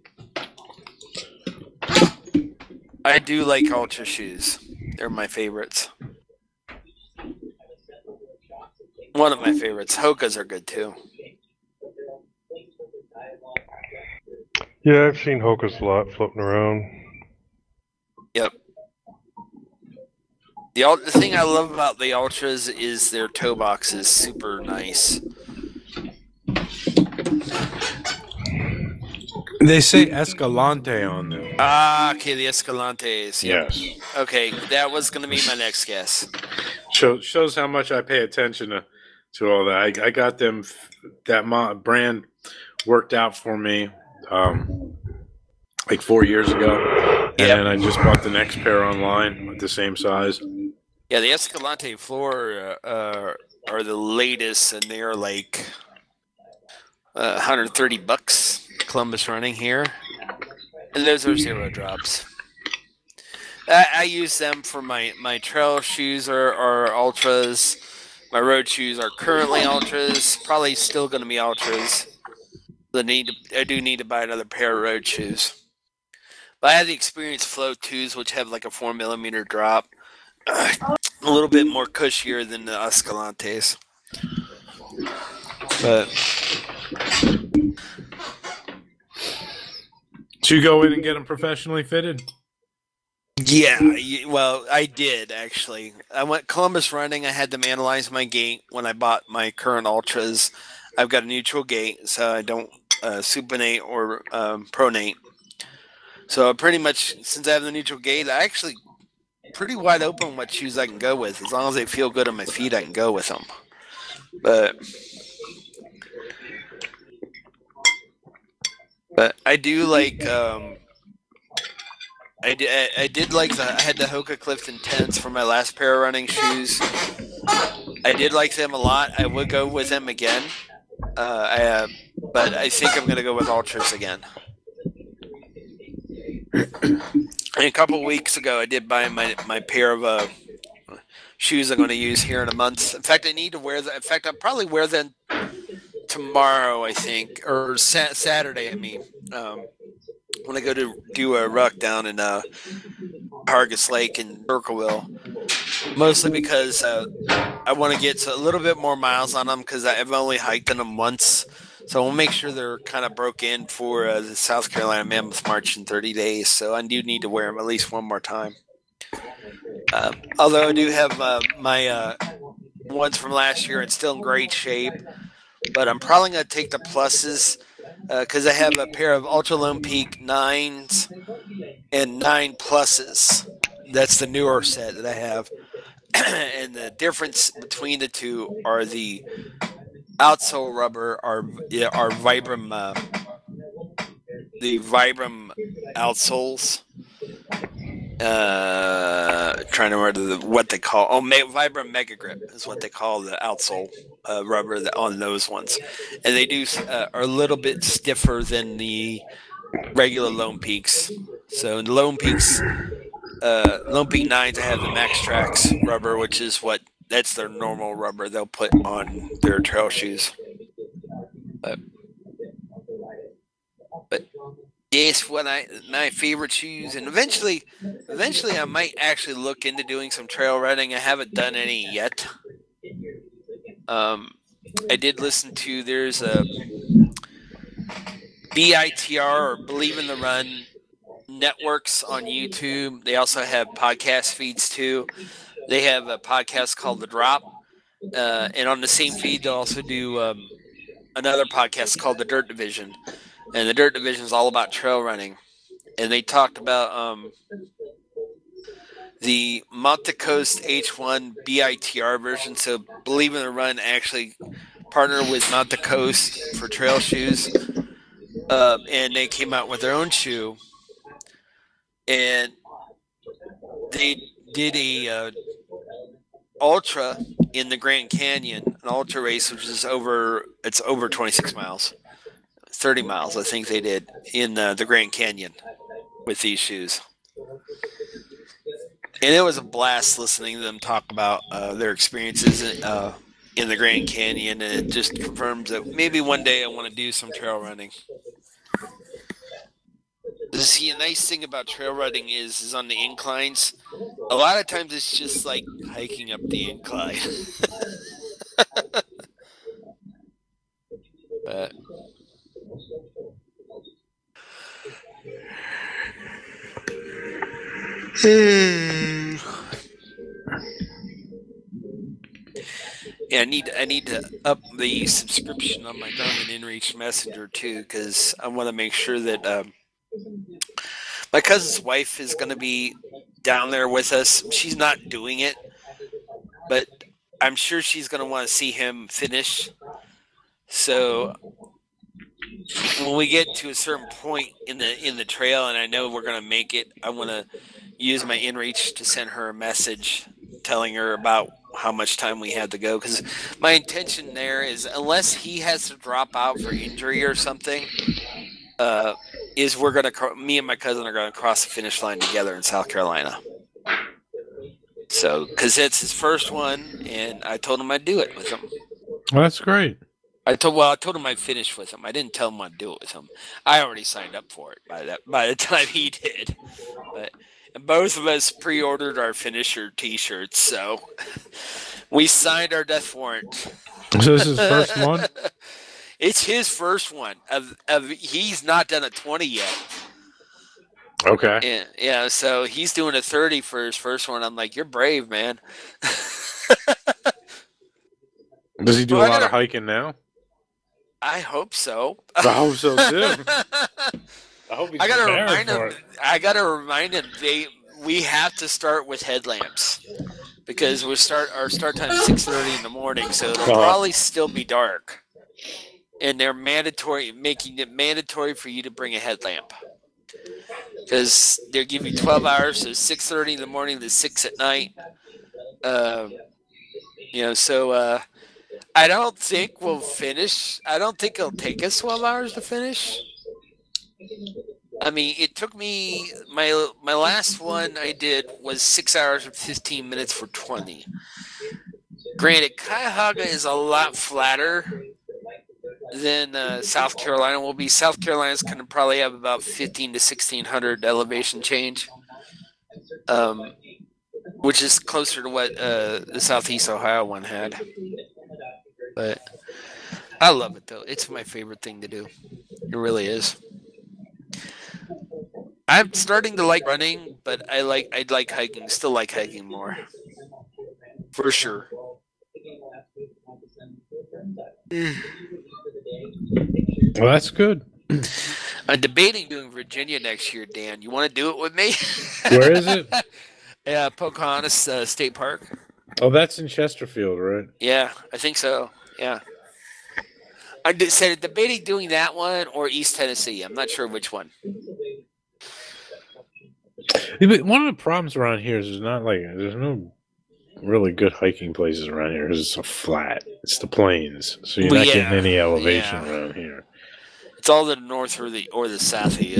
I do like Ultra shoes. They're my favorites. One of my favorites. Hokas are good too. Yeah, I've seen Hokas a lot floating around. Yep. The thing I love about the Ultras is their toe box is super nice. They say Escalante on them. Ah, okay, the Escalantes. Yep. Yes. Okay, that was going to be my next guess. Shows how much I pay attention to all that. I got them, that brand worked out for me like 4 years ago. And then I just bought the next pair online with the same size. Yeah, the Escalante Floor are the latest, and they are like $130. Columbus Running here, and those are 0 drops. I use them for my trail shoes are Ultras. My road shoes are currently Ultras. Probably still going to be Ultras. I do need to buy another pair of road shoes. But I have the Experience Flow 2s, which have like a 4mm drop. A little bit more cushier than the Escalantes. But did you go in and get them professionally fitted? Yeah, well, I did actually. I went Columbus Running. I had them analyze my gait when I bought my current Ultras. I've got a neutral gait, so I don't supinate or pronate. So pretty much, since I have the neutral gait, I actually pretty wide open what shoes I can go with. As long as they feel good on my feet, I can go with them. But I do like. I did like I had the Hoka Clifton 10s for my last pair of running shoes. I did like them a lot. I would go with them again. But I think I'm going to go with Ultras again. And a couple weeks ago, I did buy my pair of shoes I'm going to use here in a month. In fact, I need to wear them. In fact, I'll probably wear them tomorrow, I think, or Saturday, I mean. When I go to do a ruck down in Hargis Lake in Circleville, mostly because I want to get a little bit more miles on them because I've only hiked in them once. So I will make sure they're kind of broke in for the South Carolina Mammoth March in 30 days. So I do need to wear them at least one more time. Although I do have my ones from last year and still in great shape. But I'm probably going to take the pluses because I have a pair of Ultra Lone Peak 9s and 9 pluses. That's the newer set that I have. And the difference between the two are the outsole rubber are Vibram, the Vibram outsoles. Trying to remember what they call. Vibram Mega Grip is what they call the outsole rubber on those ones, and they are a little bit stiffer than the regular Lone Peaks. So in the Lone Peaks, Lone Peak 9s, I have the Max Trax rubber, which is that's their normal rubber they'll put on their trail shoes. But Yes, my favorite shoes, and eventually I might actually look into doing some trail running. I haven't done any yet. I did listen to there's a BITR or Believe in the Run networks on YouTube. They also have podcast feeds too. They have a podcast called The Drop, and on the same feed they'll also do another podcast called The Dirt Division, and the Dirt Division is all about trail running. And they talked about the Monte Coast H1 BITR version. So Believe in the Run actually partnered with Monte Coast for trail shoes, and they came out with their own shoe. And they did a ultra in the Grand Canyon, an ultra race, which is over 26 miles, 30 miles, I think they did in the Grand Canyon with these shoes. And it was a blast listening to them talk about their experiences in the Grand Canyon, and it just confirms that maybe one day I want to do some trail running. See, a nice thing about trail running is on the inclines. A lot of times it's just like hiking up the incline. But yeah, I need to up the subscription on my Garmin InReach Messenger too, because I want to make sure that my cousin's wife is going to be down there with us. She's not doing it, but I'm sure she's going to want to see him finish. So when we get to a certain point in the trail, and I know we're going to make it, I want to use my InReach to send her a message telling her about how much time we had to go. Because my intention there is, unless he has to drop out for injury or something, is me and my cousin are going to cross the finish line together in South Carolina. So, because it's his first one, and I told him I'd do it with him. Well, that's great. I told him I'd finish with him. I didn't tell him I'd do it with him. I already signed up for it by the time he did. But both of us pre-ordered our finisher T-shirts, so we signed our death warrant. So this is his first one? It's his first one. He's not done a 20 yet. Okay. Yeah, so he's doing a 30 for his first one. I'm like, you're brave, man. Does he do a lot of hiking now? I hope so. I hope so too. I hope he's prepared for it. I gotta remind him we have to start with headlamps because our start time is 6:30 in the morning, so it'll probably still be dark. And they're making it mandatory for you to bring a headlamp because they'll give you 12 hours, so 6:30 in the morning to 6 at night. So I don't think we'll finish. I don't think it'll take us 12 hours to finish. I mean, it took me my last one I did was 6 hours and 15 minutes for 20. Granted, Cuyahoga is a lot flatter than South Carolina will be. South Carolina's going to probably have about 15 to 1600 elevation change, which is closer to what the Southeast Ohio one had. But I love it though. It's my favorite thing to do. It really is. I'm starting to like running, but I'd like hiking. Still like hiking more, for sure. Well, that's good. I'm debating doing Virginia next year, Dan. You want to do it with me? Where is it? Yeah, Pocahontas State Park. Oh, that's in Chesterfield, right? Yeah, I think so. Yeah. I said debating doing that one or East Tennessee. I'm not sure which one. Yeah, but one of the problems around here is there's no really good hiking places around here. It's so flat. It's the plains, so you're not getting any elevation around here. It's all the north or the south of you.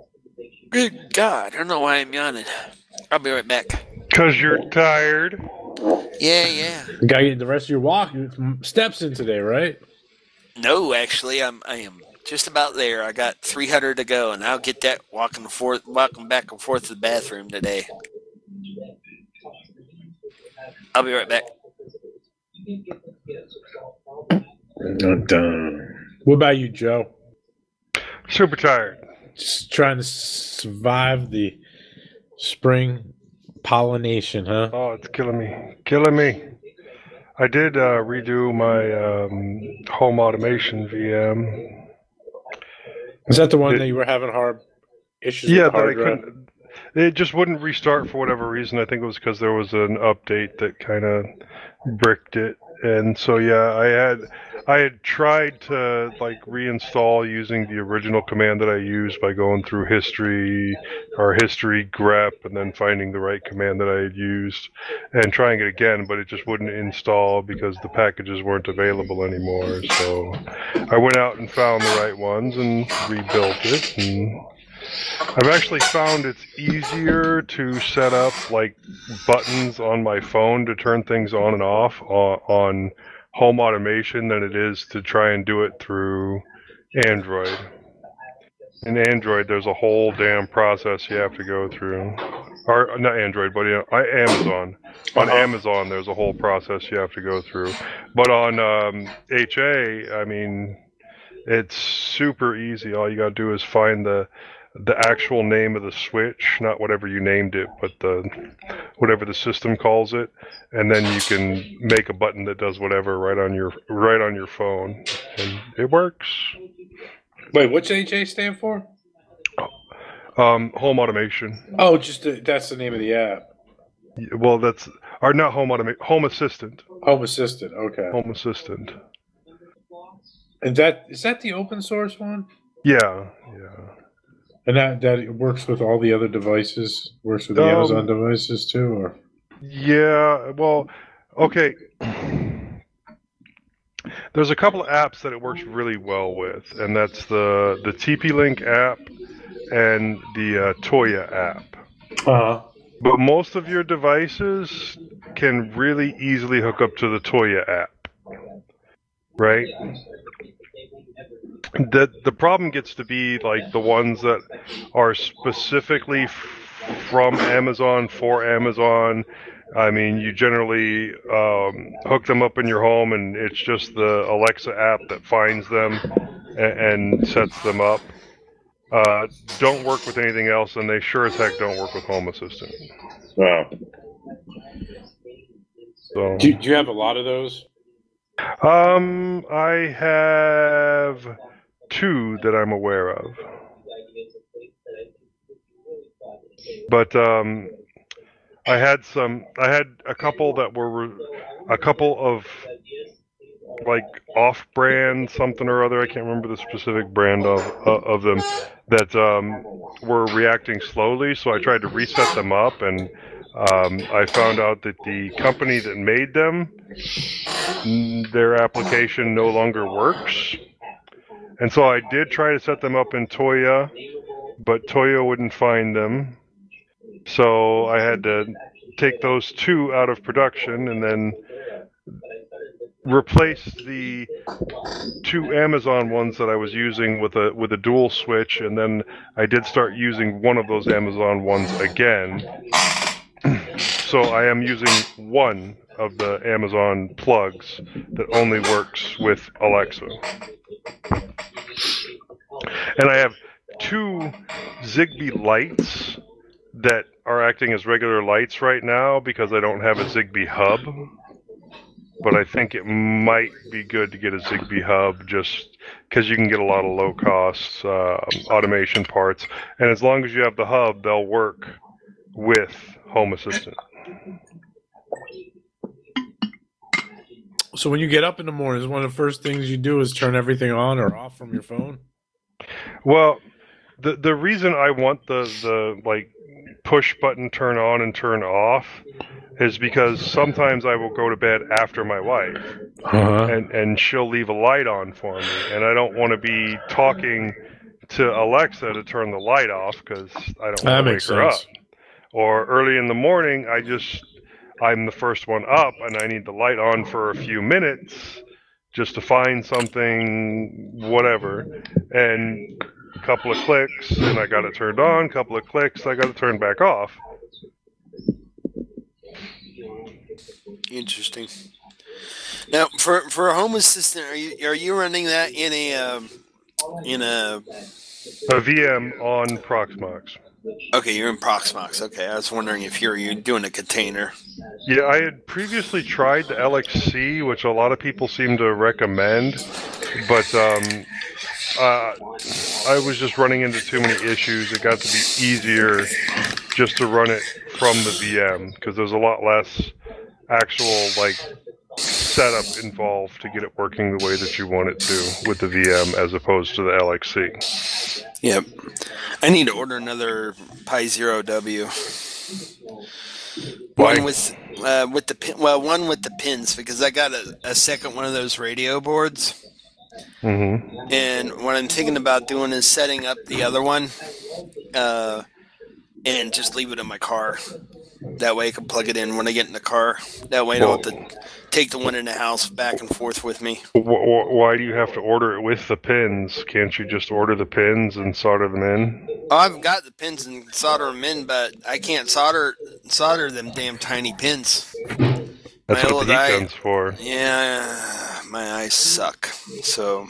Good God, I don't know why I'm yawning. I'll be right back. 'Cause you're tired. Yeah. You gotta get the rest of your walk steps in today, right? No, actually, I am just about there. I got 300 to go, and I'll get that walking back and forth to the bathroom today. I'll be right back. What about you, Joe? Super tired. Just trying to survive the spring pollination, huh? Oh, it's killing me. I did redo my home automation VM. Is that the one that you were having hard issues with the hard drive? It just wouldn't restart for whatever reason. I think it was because there was an update that kind of bricked it. And so, yeah, I had tried to reinstall using the original command that I used by going through history grep and then finding the right command that I had used and trying it again, but it just wouldn't install because the packages weren't available anymore. So I went out and found the right ones and rebuilt it. And I've actually found it's easier to set up buttons on my phone to turn things on and off on home automation than it is to try and do it through Android. In Android, there's a whole damn process you have to go through. Or not Android, but Amazon. On Amazon, there's a whole process you have to go through. But on HA, I mean, it's super easy. All you gotta do is find the actual name of the switch, not whatever you named it, but whatever the system calls it, and then you can make a button that does whatever right on your phone, and it works. Wait, what's HA stand for? Home automation. Oh, that's the name of the app. Well, not home automation. Home assistant. Home assistant. Okay. Home assistant. And is that the open source one? Yeah. And that works with all the other devices? Works with the Amazon devices too, or? Yeah. Well, okay. There's a couple of apps that it works really well with, and that's the TP-Link app and the Toya app. But most of your devices can really easily hook up to the Toya app, right? The problem gets to be the ones that are specifically from Amazon for Amazon. I mean, you generally hook them up in your home, and it's just the Alexa app that finds them and sets them up. Don't work with anything else, and they sure as heck don't work with Home Assistant. Wow. So, do you have a lot of those? I have 2 that I'm aware of. But I had a couple that were a couple of off-brand something or other. I can't remember the specific brand of them that were reacting slowly. So I tried to reset them up, and I found out that the company that made them, their application no longer works. And so I did try to set them up in Toya, but Toya wouldn't find them. So I had to take those 2 out of production and then replace the 2 Amazon ones that I was using with a dual switch, and then I did start using one of those Amazon ones again. So I am using one of the Amazon plugs that only works with Alexa. And I have 2 Zigbee lights that are acting as regular lights right now because I don't have a Zigbee hub. But I think it might be good to get a Zigbee hub just because you can get a lot of low-cost automation parts. And as long as you have the hub, they'll work with Home Assistant. So when you get up in the morning, is one of the first things you do is turn everything on or off from your phone? Well, the reason I want the push button turn on and turn off is because sometimes I will go to bed after my wife, and she'll leave a light on for me, and I don't want to be talking to Alexa to turn the light off because I don't want to wake her up. Or early in the morning, I'm the first one up and I need the light on for a few minutes just to find something, whatever, and a couple of clicks and I got it turned on, couple of clicks, I got it turned back off. Interesting. Now, for a Home Assistant, are you running that in a VM on Proxmox? Okay, you're in Proxmox. Okay, I was wondering if you're doing a container. Yeah, I had previously tried the LXC, which a lot of people seem to recommend, but I was just running into too many issues. It got to be easier just to run it from the VM because there's a lot less actual setup involved to get it working the way that you want it to with the VM as opposed to the LXC. Yep. I need to order another Pi Zero W. One with the pin. Well, one with the pins because I got a second one of those radio boards. Mm-hmm. And what I'm thinking about doing is setting up the other one, and just leave it in my car. That way I can plug it in when I get in the car. That way I don't have to take the one in the house back and forth with me. Why do you have to order it with the pins? Can't you just order the pins and solder them in? Oh, I've got the pins and solder them in, but I can't solder them damn tiny pins. That's what the heat gun's for. Yeah, my eyes suck. So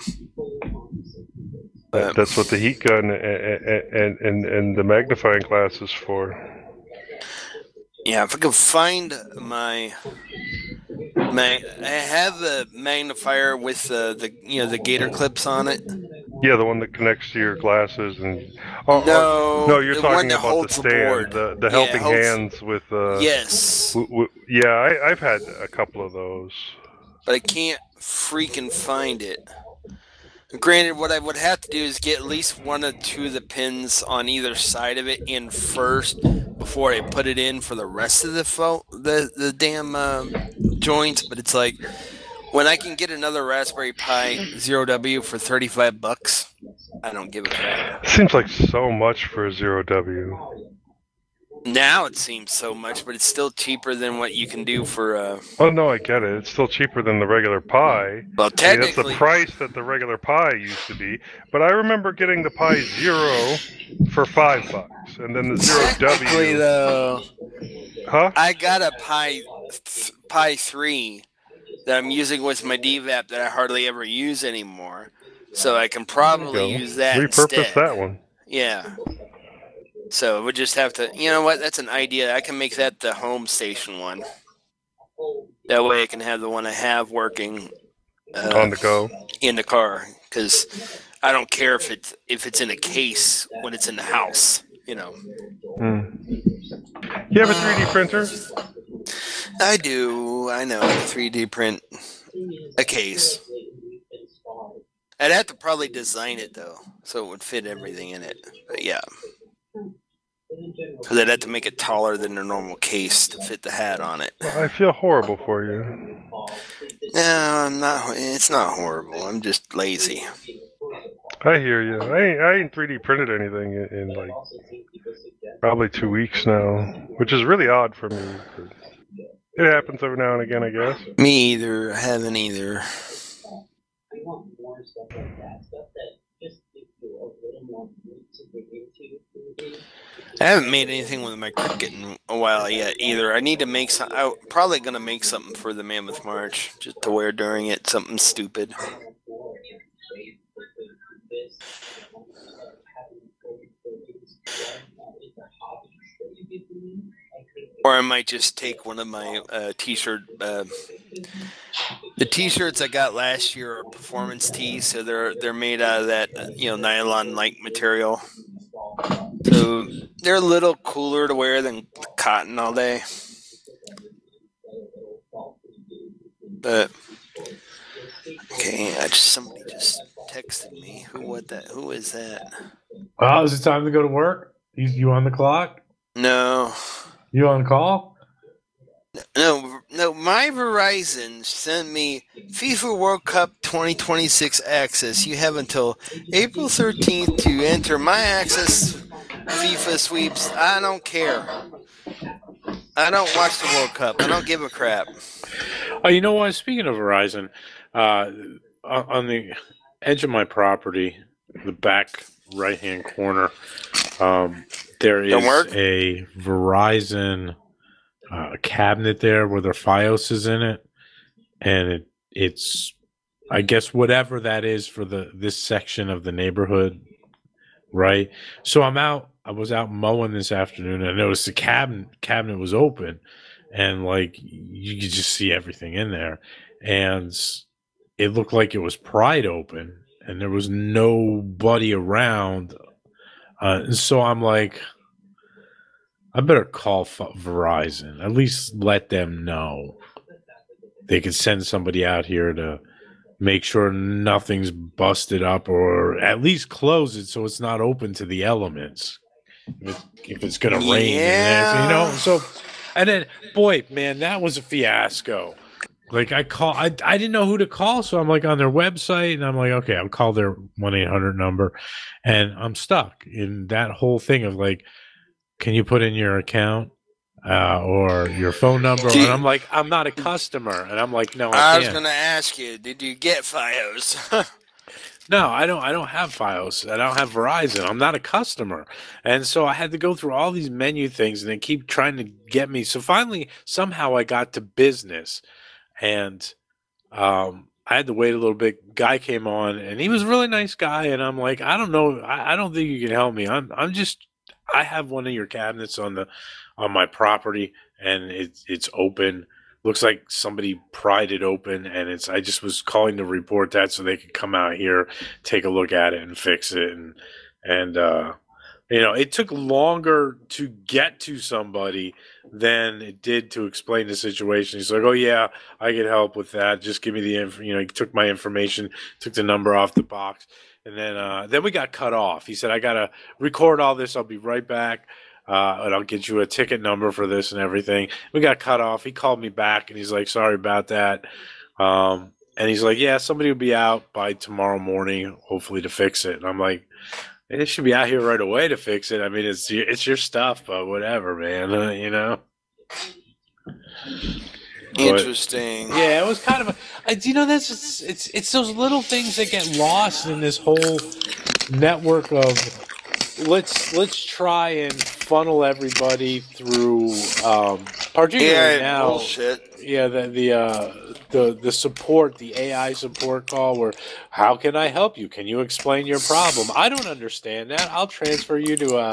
that's what the heat gun and the magnifying glass is for. Yeah, if I could find my I have a magnifier with the gator clips on it. Yeah, the one that connects to your glasses and no, you're talking about the stand, the helping hands with. Yes. Yeah, I've had a couple of those, but I can't freaking find it. Granted, what I would have to do is get at least one or two of the pins on either side of it in first before I put it in for the rest of the damn joints. But it's like when I can get another Raspberry Pi Zero W for $35, I don't give a crap. Seems like so much for a Zero W. Now it seems so much, but it's still cheaper than what you can do for. Oh no, I get it. It's still cheaper than the regular Pi. Well, technically, that's the price that the regular Pi used to be. But I remember getting the Pi Zero for $5, and then the Zero W. Though, huh? I got a Pi 3 that I'm using with my DVAP that I hardly ever use anymore, so I can probably use that. Repurpose instead. That one. Yeah. So we just have to, you know what, that's an idea. I can make that the home station one. That way I can have the one I have working. On the go. In the car. Because I don't care if it's in a case when it's in the house, you know. You have a 3D printer? I do. I know. 3D print a case. I'd have to probably design it, though, so it would fit everything in it. But yeah. Because I'd have to make it taller than a normal case to fit the hat on it. I feel horrible for you. No, I'm not. It's not horrible. I'm just lazy. I hear you. I ain't 3D printed anything in like probably 2 weeks now, which is really odd for me. It happens every now and again, I guess. Me either. I haven't either. I haven't made anything with my Cricut in a while yet either. I need to make some. I'm probably going to make something for the Mammoth March just to wear during it. Something stupid. Or I might just take one of my t-shirt. The t-shirts I got last year are performance tees, so they're made out of that nylon-like material. So they're a little cooler to wear than cotton all day. But okay, somebody just texted me. Who is that? Well, is it time to go to work? You on the clock? No. You on call? No. My Verizon sent me FIFA World Cup 2026 access. You have until April 13th to enter my access FIFA sweeps. I don't care. I don't watch the World Cup. I don't give a crap. Oh, you know what? Speaking of Verizon, on the edge of my property, the back right-hand corner, there is a Verizon cabinet there where their FiOS is in it, and it's I guess whatever that is for this section of the neighborhood, right? So I was out mowing this afternoon, and I noticed the cabinet was open, and like you could just see everything in there, and it looked like it was pried open, and there was nobody around, and so I'm like, I better call Verizon. At least let them know they could send somebody out here to make sure nothing's busted up, or at least close it so it's not open to the elements. If it's going to rain, Yeah. you know. So, and then, boy, man, that was a fiasco. Like I didn't know who to call, so I'm like on their website, and I'm like, okay, I'll call their 1-800 number, and I'm stuck in that whole thing of like, can you put in your account or your phone number? And I'm like, I'm not a customer, and I'm like, no, I was can't. going to ask you, did you get FiOS? No, I don't have FiOS. I don't have Verizon. I'm not a customer. And so I had to go through all these menu things, and they keep trying to get me. So finally, somehow I got to business, and I had to wait a little bit. Guy came on, and he was a really nice guy, and I'm like, I don't know. I don't think you can help me. I have one of your cabinets on my property, and it's open. Looks like somebody pried it open, and I just was calling to report that so they could come out here, take a look at it, and fix it. And it took longer to get to somebody than it did to explain the situation. He's like, "Oh yeah, I can help with that. Just give me the info." He took my information, took the number off the box, and then we got cut off. He said, "I gotta record all this. I'll be right back." And I'll get you a ticket number for this and everything. We got cut off. He called me back, and he's like, sorry about that. And he's like, yeah, somebody will be out by tomorrow morning, hopefully, to fix it. And I'm like, they should be out here right away to fix it. I mean, it's your stuff, but whatever, man, Interesting. But, yeah, it was kind of it's those little things that get lost in this whole network of let's try and funnel everybody through particularly now. Bullshit. Yeah, the support, the AI support call where how can I help you? Can you explain your problem? I don't understand that. I'll transfer you to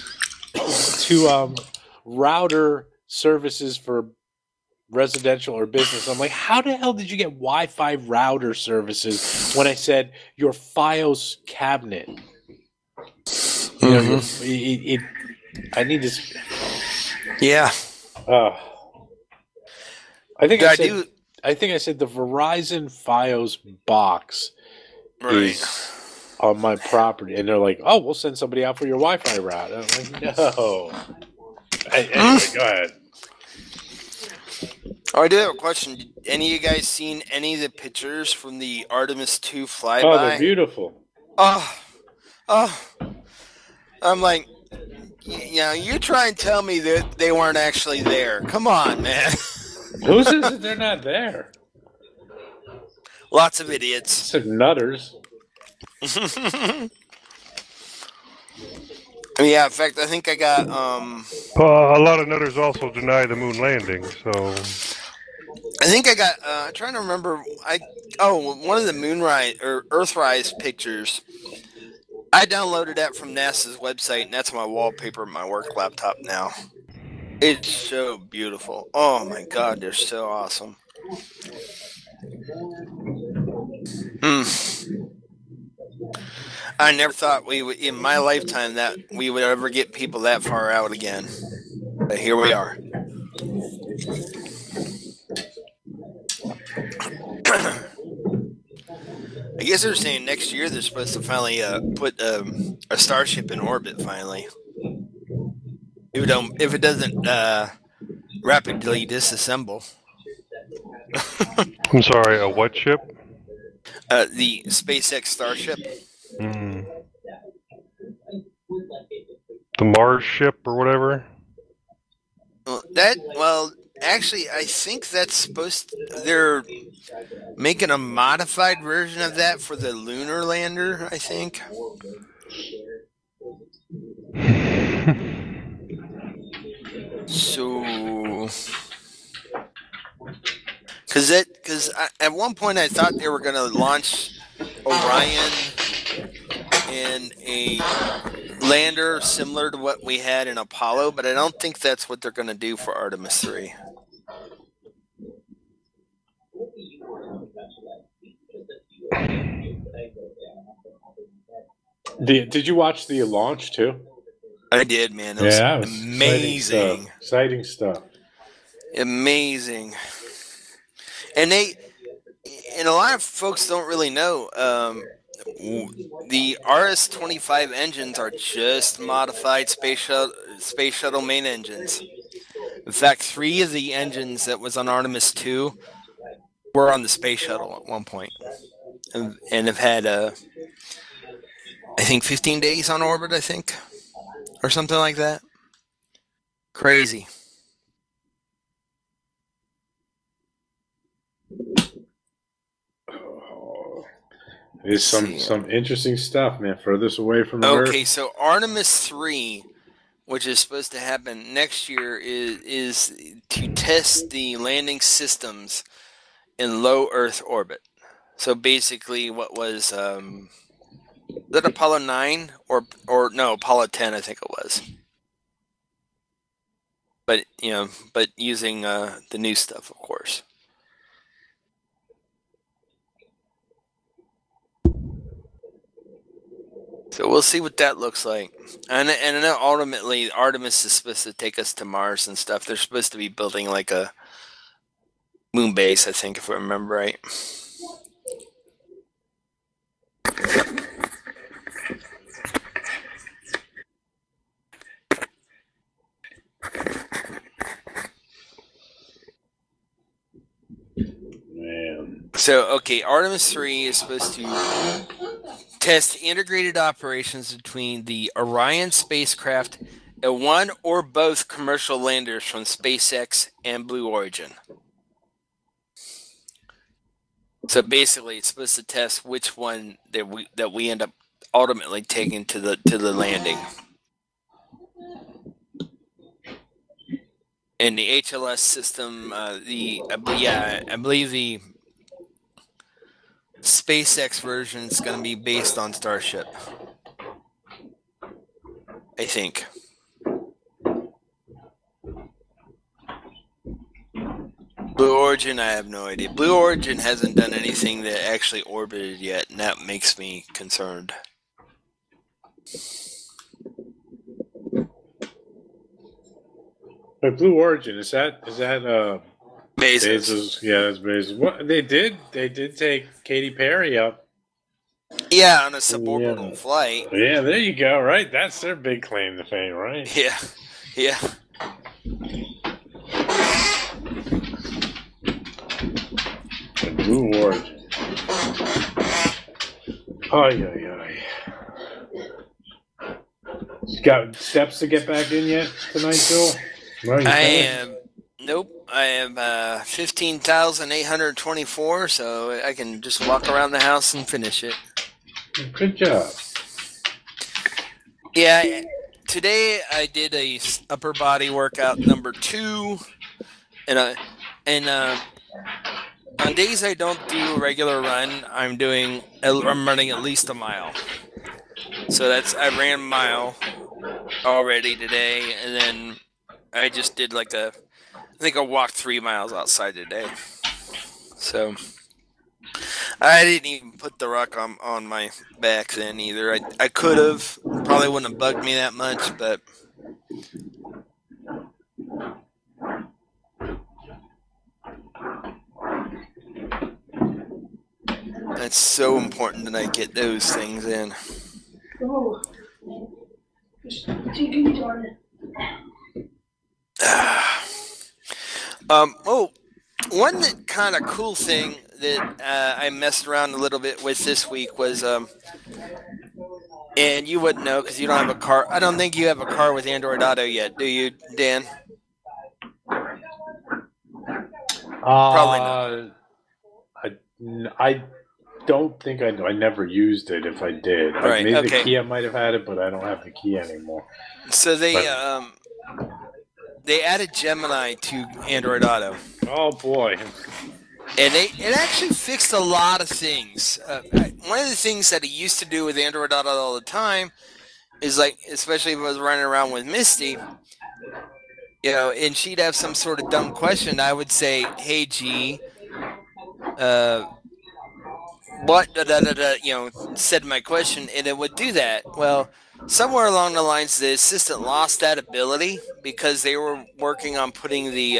router services for residential or business. I'm like, how the hell did you get Wi-Fi router services when I said your FiOS cabinet? I need to. Yeah. I think I said the Verizon FiOS box is on my property, and they're like, "Oh, we'll send somebody out for your Wi-Fi route." I'm like, "No." Anyway, go ahead. Oh, I do have a question. Did any of you guys seen any of the pictures from the Artemis 2 flyby? Oh, they're beautiful. Oh. I'm like, you try and tell me that they weren't actually there. Come on, man. Who says that they're not there? Lots of idiots. Some nutters. Yeah, in fact, I think I got a lot of nutters also deny the moon landing, so I think I got trying to remember one of the moonrise or Earthrise pictures. I downloaded that from NASA's website, and that's my wallpaper on my work laptop now. It's so beautiful. Oh my god, they're so awesome. I never thought we would, in my lifetime, that we would ever get people that far out again. But here we are. I guess they're saying next year they're supposed to finally put a Starship in orbit. Finally, if it doesn't rapidly disassemble. I'm sorry, a what ship? The SpaceX Starship. The Mars ship or whatever. Actually, I think that's supposed to, they're making a modified version of that for the lunar lander, I think. So, because at one point I thought they were going to launch Orion in a lander similar to what we had in Apollo, but I don't think that's what they're going to do for Artemis 3. Did you watch the launch too? I did, man. It was amazing. Exciting stuff. Amazing. And a lot of folks don't really know, the RS-25 engines are just modified space shuttle main engines. In fact, 3 of the engines that was on Artemis 2 were on the space shuttle at one point, and have had, I think, 15 days on orbit, I think, or something like that. Crazy. It's some interesting stuff, man. Furthest away from Earth. Okay, so Artemis 3, which is supposed to happen next year, is to test the landing systems in low Earth orbit. So basically, what was that Apollo 9 or no, Apollo 10, I think it was. But using the new stuff, of course. So we'll see what that looks like. And I know ultimately Artemis is supposed to take us to Mars and stuff. They're supposed to be building like a moon base, I think, if I remember right. Man. So, okay, Artemis 3 is supposed to test integrated operations between the Orion spacecraft and one or both commercial landers from SpaceX and Blue Origin. So basically, it's supposed to test which one that we end up ultimately taking to the landing. And the HLS system, I believe the SpaceX version is going to be based on Starship. I think. Blue Origin, I have no idea. Blue Origin hasn't done anything that actually orbited yet, and that makes me concerned. But Blue Origin, is that Bezos? Yeah, that's Bezos. What they did take Katy Perry up. Yeah, on a suborbital flight. Yeah, there you go. Right, that's their big claim to fame, right? Yeah, yeah. The Blue Origin. Ay. You got steps to get back in yet tonight, Joel? Nope. I am 15,824, so I can just walk around the house and finish it. Good job. Yeah, today I did a upper body workout number 2, and on days I don't do a regular run, I'm running at least a mile. So I ran a mile already today, and then I just did I think I walked 3 miles outside today. So I didn't even put the ruck on my back then either. I could have. Probably wouldn't have bugged me that much, but it's so important that I get those things in. Oh. One kind of cool thing that I messed around a little bit with this week was, and you wouldn't know because you don't have a car. I don't think you have a car with Android Auto yet, do you, Dan? Probably not. I don't think I do. I never used it. If I did, Right, maybe okay. the key I might have had it, but I don't have the key anymore. So they added Gemini to Android Auto. Oh boy! And it actually fixed a lot of things. One of the things that it used to do with Android Auto all the time is like, especially if I was running around with Misty, you know, and she'd have some sort of dumb question, I would say, "Hey G, what?" You know, said my question, and it would do that. Well, somewhere along the lines, the assistant lost that ability because they were working on putting the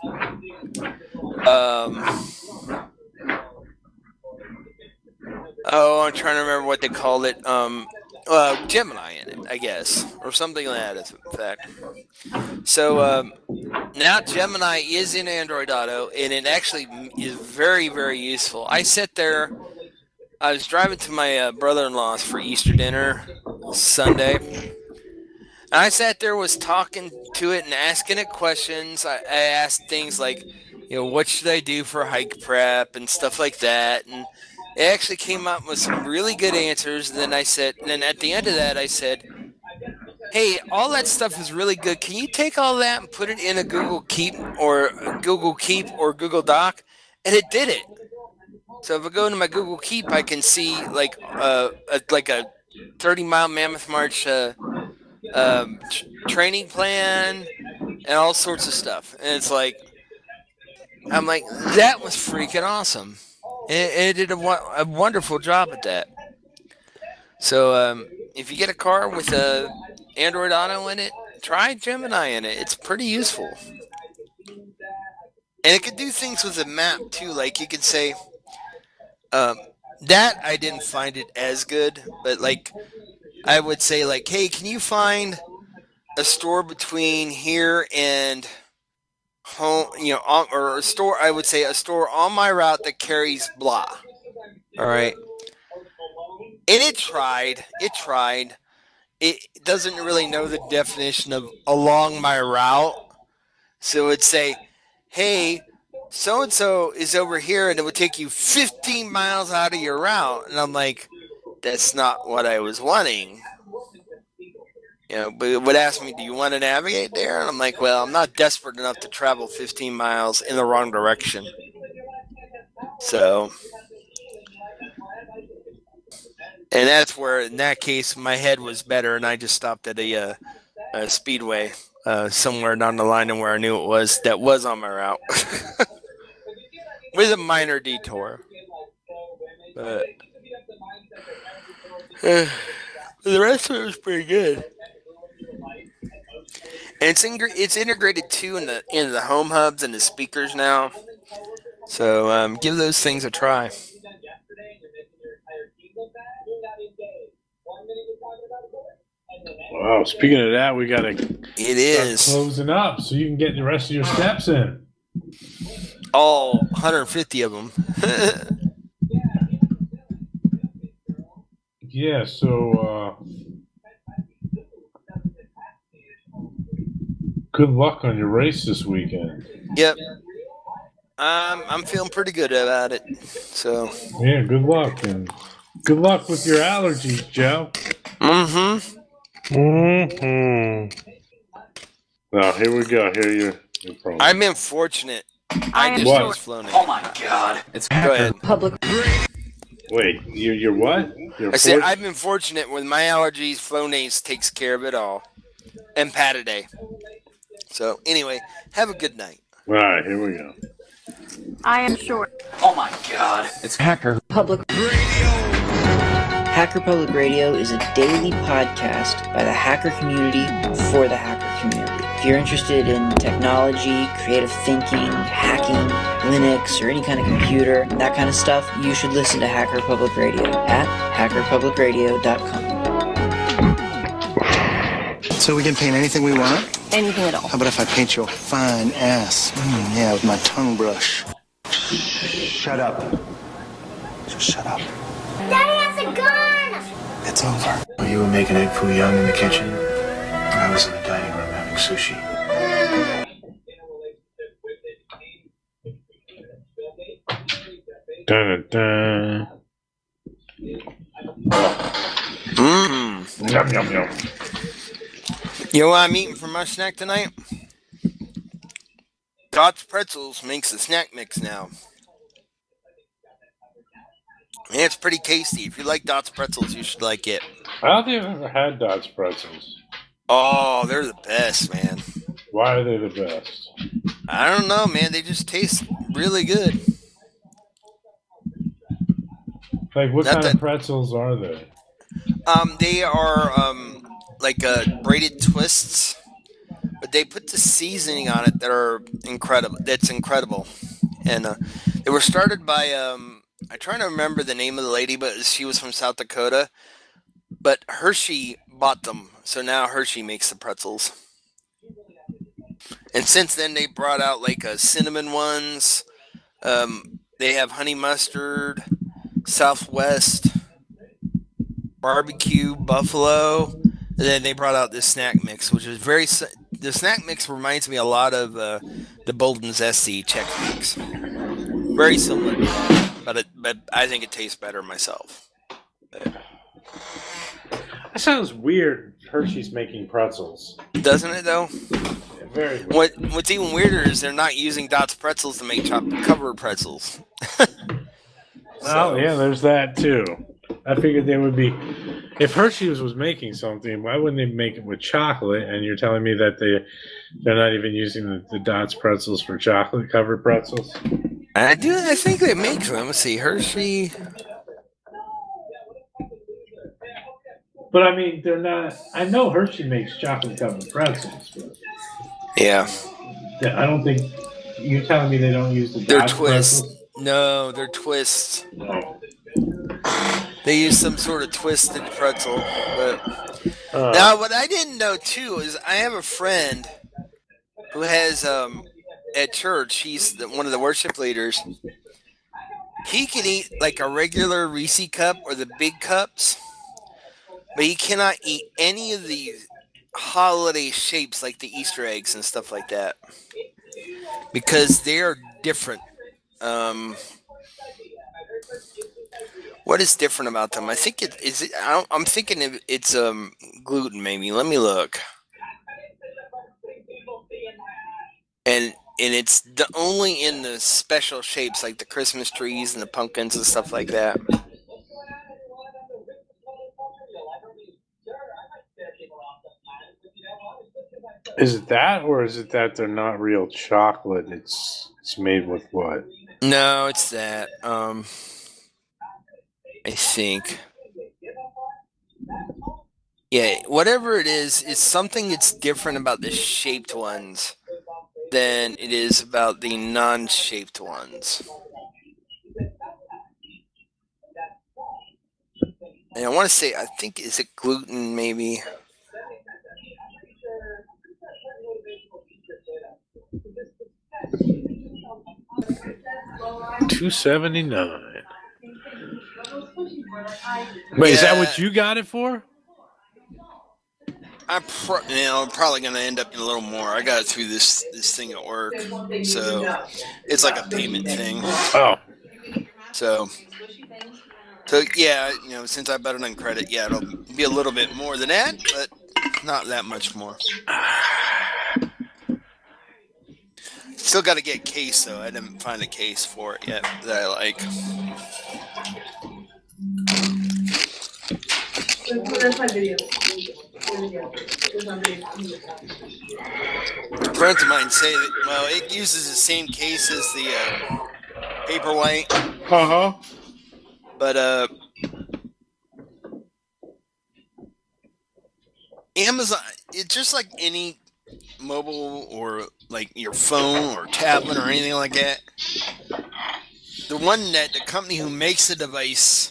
I'm trying to remember what they called it. Gemini in it, I guess, or something like that. In fact, so now Gemini is in Android Auto, and it actually is very, very useful. I sat there. I was driving to my brother-in-law's for Easter dinner Sunday. And I sat there, was talking to it and asking it questions. I asked things like, you know, what should I do for hike prep and stuff like that. And it actually came up with some really good answers. And then at the end of that, I said, hey, all that stuff is really good. Can you take all that and put it in a Google Keep or Google Doc? And it did it. So if I go into my Google Keep, I can see like a 30-mile Mammoth March training plan and all sorts of stuff. And it's like, I'm like, that was freaking awesome. And it did a wonderful job at that. So if you get a car with a Android Auto in it, try Gemini in it. It's pretty useful. And it could do things with the map too. Like you could say, that I didn't find it as good, but like I would say like, hey, can you find a store between here and home, you know, or a store, I would say a store on my route that carries blah. All right. And it tried. It doesn't really know the definition of along my route. So it'd say, hey, so-and-so is over here, and it would take you 15 miles out of your route. And I'm like, that's not what I was wanting. You know, but it would ask me, do you want to navigate there? And I'm like, well, I'm not desperate enough to travel 15 miles in the wrong direction. So, and that's where, in that case, my head was better, and I just stopped at a speedway somewhere down the line and where I knew it was, that was on my route. With a minor detour. But the rest of it was pretty good. And it's integrated too in the home hubs and the speakers now. So give those things a try. Wow, speaking of that, we gotta closing up so you can get the rest of your steps in. All 150 of them. Yeah, so good luck on your race this weekend. Yep. I'm feeling pretty good about it. So yeah, good luck, and good luck with your allergies, Joe. Now here we go. Here your problem. I'm unfortunate. I just was flown in. Oh my God! It's go ahead. Public. Wait, you're what? I said I've been fortunate with my allergies. Flonase takes care of it all, and Pataday. So anyway, have a good night. All right, here we go. I am sure. Oh my God! It's Hacker Public. Hacker Public Radio is a daily podcast by the hacker community for the hacker community. If you're interested in technology, creative thinking, hacking, Linux, or any kind of computer, that kind of stuff, you should listen to Hacker Public Radio at hackerpublicradio.com. So we can paint anything we want? Anything at all. How about if I paint your fine ass? Yeah, with my tongue brush. Shut up. Just shut up. Daddy has a gun! It's over. You were making egg foo young in the kitchen. I was in the dining room having sushi. Dun, dun. Yum, yum, yum. You know what I'm eating for my snack tonight? Dots Pretzels makes a snack mix now. And it's pretty tasty. If you like Dots Pretzels, you should like it. I don't think I've ever had Dots Pretzels. Oh, they're the best, man. Why are they the best? I don't know, man. They just taste really good. Like, what kind of pretzels are they? They are like braided twists, but they put the seasoning on it that are incredible. That's incredible. And they were started by I'm trying to remember the name of the lady, but she was from South Dakota. But Hershey bought them, so now Hershey makes the pretzels. And since then, they brought out like cinnamon ones. They have honey mustard, Southwest, barbecue, buffalo. And then they brought out this snack mix, which is the snack mix reminds me a lot of the Bolden Zesty Chex Mix. Very similar, but I think it tastes better myself. That sounds weird. Hershey's making pretzels, doesn't it? Though. Very weird. What's even weirder is they're not using Dots Pretzels to make chocolate covered pretzels. Oh yeah, there's that too. I figured they would be. If Hershey's was making something, why wouldn't they make it with chocolate? And you're telling me that they're not even using the Dots Pretzels for chocolate covered pretzels? I think they make them. Let's see, Hershey. But I mean, they're not. I know Hershey makes chocolate covered pretzels. But yeah. I don't think you're telling me they don't use the. They're Dots twists. Pretzels? No, they're twists. No. They use some sort of twisted pretzel. But now, what I didn't know too is I have a friend who has at church. He's one of the worship leaders. He can eat like a regular Reese cup or the big cups, but he cannot eat any of the holiday shapes like the Easter eggs and stuff like that because they are different. What is different about them? I think I'm thinking it's gluten. Maybe let me look. And it's only in the special shapes like the Christmas trees and the pumpkins and stuff like that. Is it that, or is it that they're not real chocolate? It's made with what? No, it's that. I think. Yeah, whatever it is, it's something that's different about the shaped ones than it is about the non-shaped ones. And I want to say, I think, is it gluten maybe? $2.79. Wait, is that what you got it for? I'm probably going to end up in a little more. I got it through this thing at work, so it's like a payment thing. Oh, so yeah, since I bought it on credit, yeah, it'll be a little bit more than that, but not that much more. Still got to get a case though. I didn't find a case for it yet that I like. That's my video. Friends of mine say that, well, it uses the same case as the Paperwhite. Uh-huh. But Amazon, it's just like any mobile or like your phone or tablet or anything like that. The company who makes the device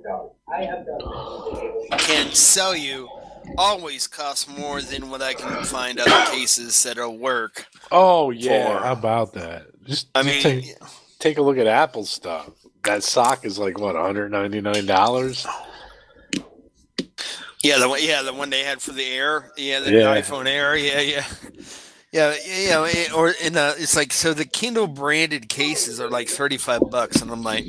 can sell you always costs more than what I can find other cases that'll work. Oh yeah, how about that? Just take a look at Apple stuff. That sock is like what, $199? Yeah, the one they had for the Air. Yeah, the iPhone Air. Yeah. Yeah, it's like, so the Kindle branded cases are like $35, and I'm like,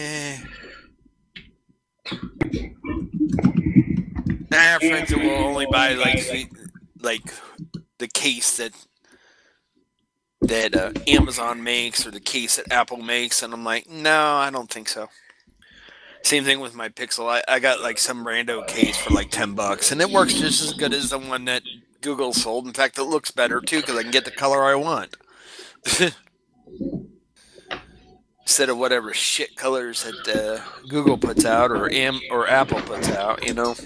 I have friends that will only buy like the case that Amazon makes, or the case that Apple makes, and I'm like, no, I don't think so. Same thing with my Pixel. I got like some rando case for like $10, and it works just as good as the one that Google sold. In fact, it looks better too, because I can get the color I want instead of whatever shit colors that Google puts out or Apple puts out.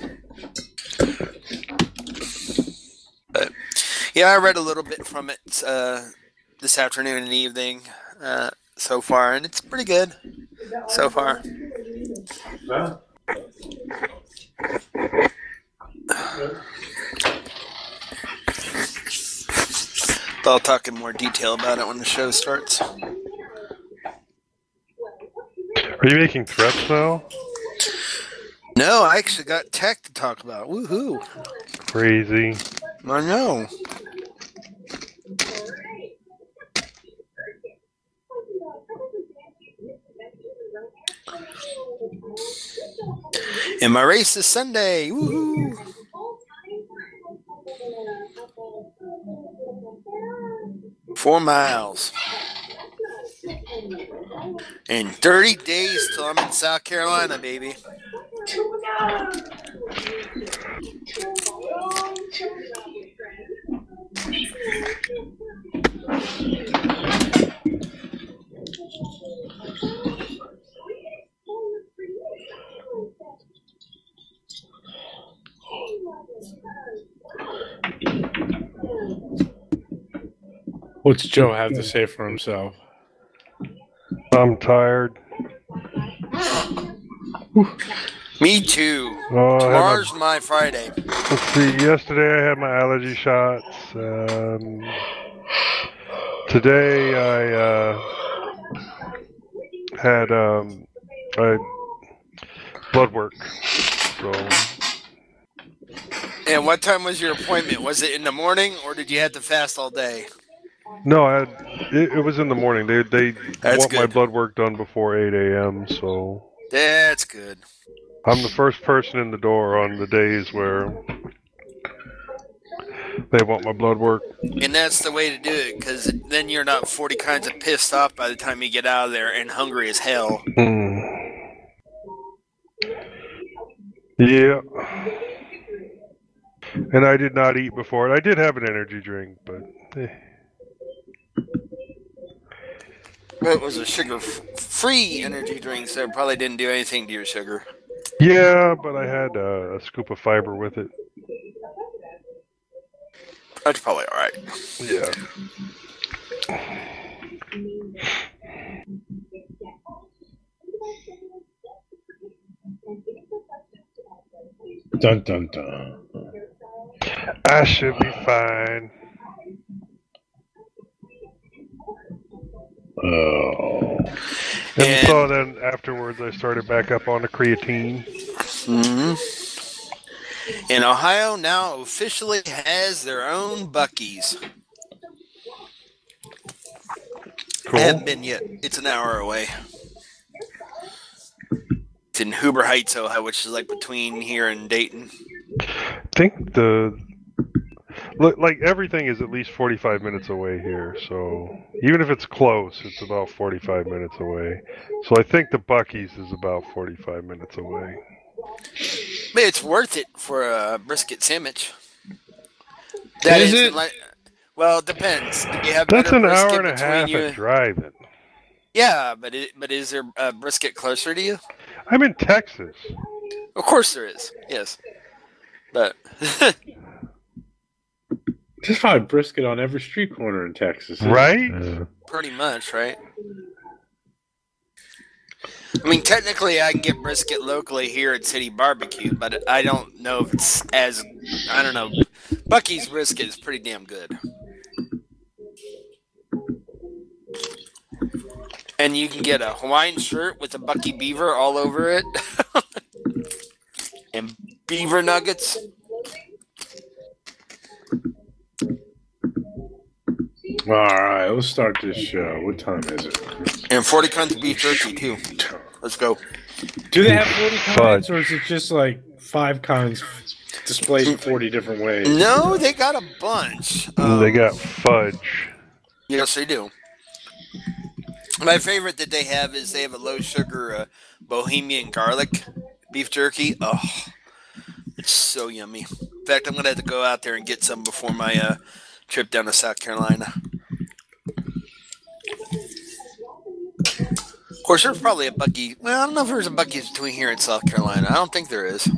But yeah, I read a little bit from it this afternoon and evening so far, and it's pretty good so far. Yeah. But I'll talk in more detail about it when the show starts. Are you making threats now? No, I actually got tech to talk about. Woohoo! Crazy. I know. And my race is Sunday. Woohoo! $4 miles. And 30 days till I'm in South Carolina, baby. What's Joe have to say for himself? I'm tired. Me too. Tomorrow's my Friday. Let's see. Yesterday I had my allergy shots. Today I had blood work. So. And what time was your appointment? Was it in the morning, or did you have to fast all day? No, it was in the morning. They want good. my blood work done before 8 a.m. So that's good. I'm the first person in the door on the days where they want my blood work. And that's the way to do it, because then you're not 40 kinds of pissed off by the time you get out of there and hungry as hell. Yeah. And I did not eat before. I did have an energy drink, but... It was a sugar-free energy drink, so it probably didn't do anything to your sugar. Yeah, but I had a scoop of fiber with it. That's probably all right. Yeah. Dun dun dun. I should be fine. Oh. And so then afterwards I started back up on the creatine. Mm-hmm. And Ohio now officially has their own Buc-ee's. Cool. I haven't been yet. It's an hour away. It's in Huber Heights, Ohio, which is like between here and Dayton. I think like everything is at least 45 minutes away here, so even if it's close, it's about 45 minutes away. So I think the Buc-ee's is about 45 minutes away. But it's worth it for a brisket sandwich. Is it? Well, it depends. You have That's an brisket hour and a half of driving. Yeah, but is there a brisket closer to you? I'm in Texas. Of course there is. Yes, but just find brisket on every street corner in Texas, right? Pretty much, right? I mean, technically, I can get brisket locally here at City Barbecue, but I don't know if it's as... I don't know. Buc-ee's brisket is pretty damn good. And you can get a Hawaiian shirt with a Buc-ee beaver all over it. And beaver nuggets. All right, let's start this show. What time is it? And 40 kinds of beef jerky, too. Let's go. Do they have 40 kinds, or is it just like 5 kinds displayed in 40 different ways? No, they got a bunch. They got fudge. Yes, they do. My favorite that they have is they have a low-sugar Bohemian garlic beef jerky. Oh, it's so yummy. In fact, I'm going to have to go out there and get some before my trip down to South Carolina. Of course, there's probably a Buc-ee's. Well, I don't know if there's a Buc-ee's between here and South Carolina. I don't think there is.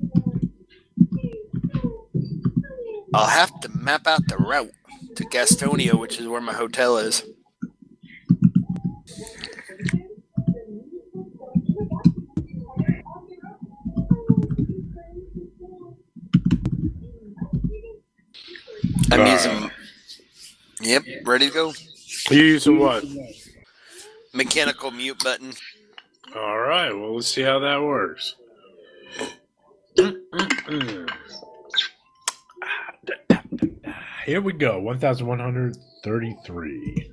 I'll have to map out the route to Gastonia, which is where my hotel is. I'm using... Yep, ready to go. You using what? Mechanical mute button. All right, well, let's see how that works. Here we go, 1,133.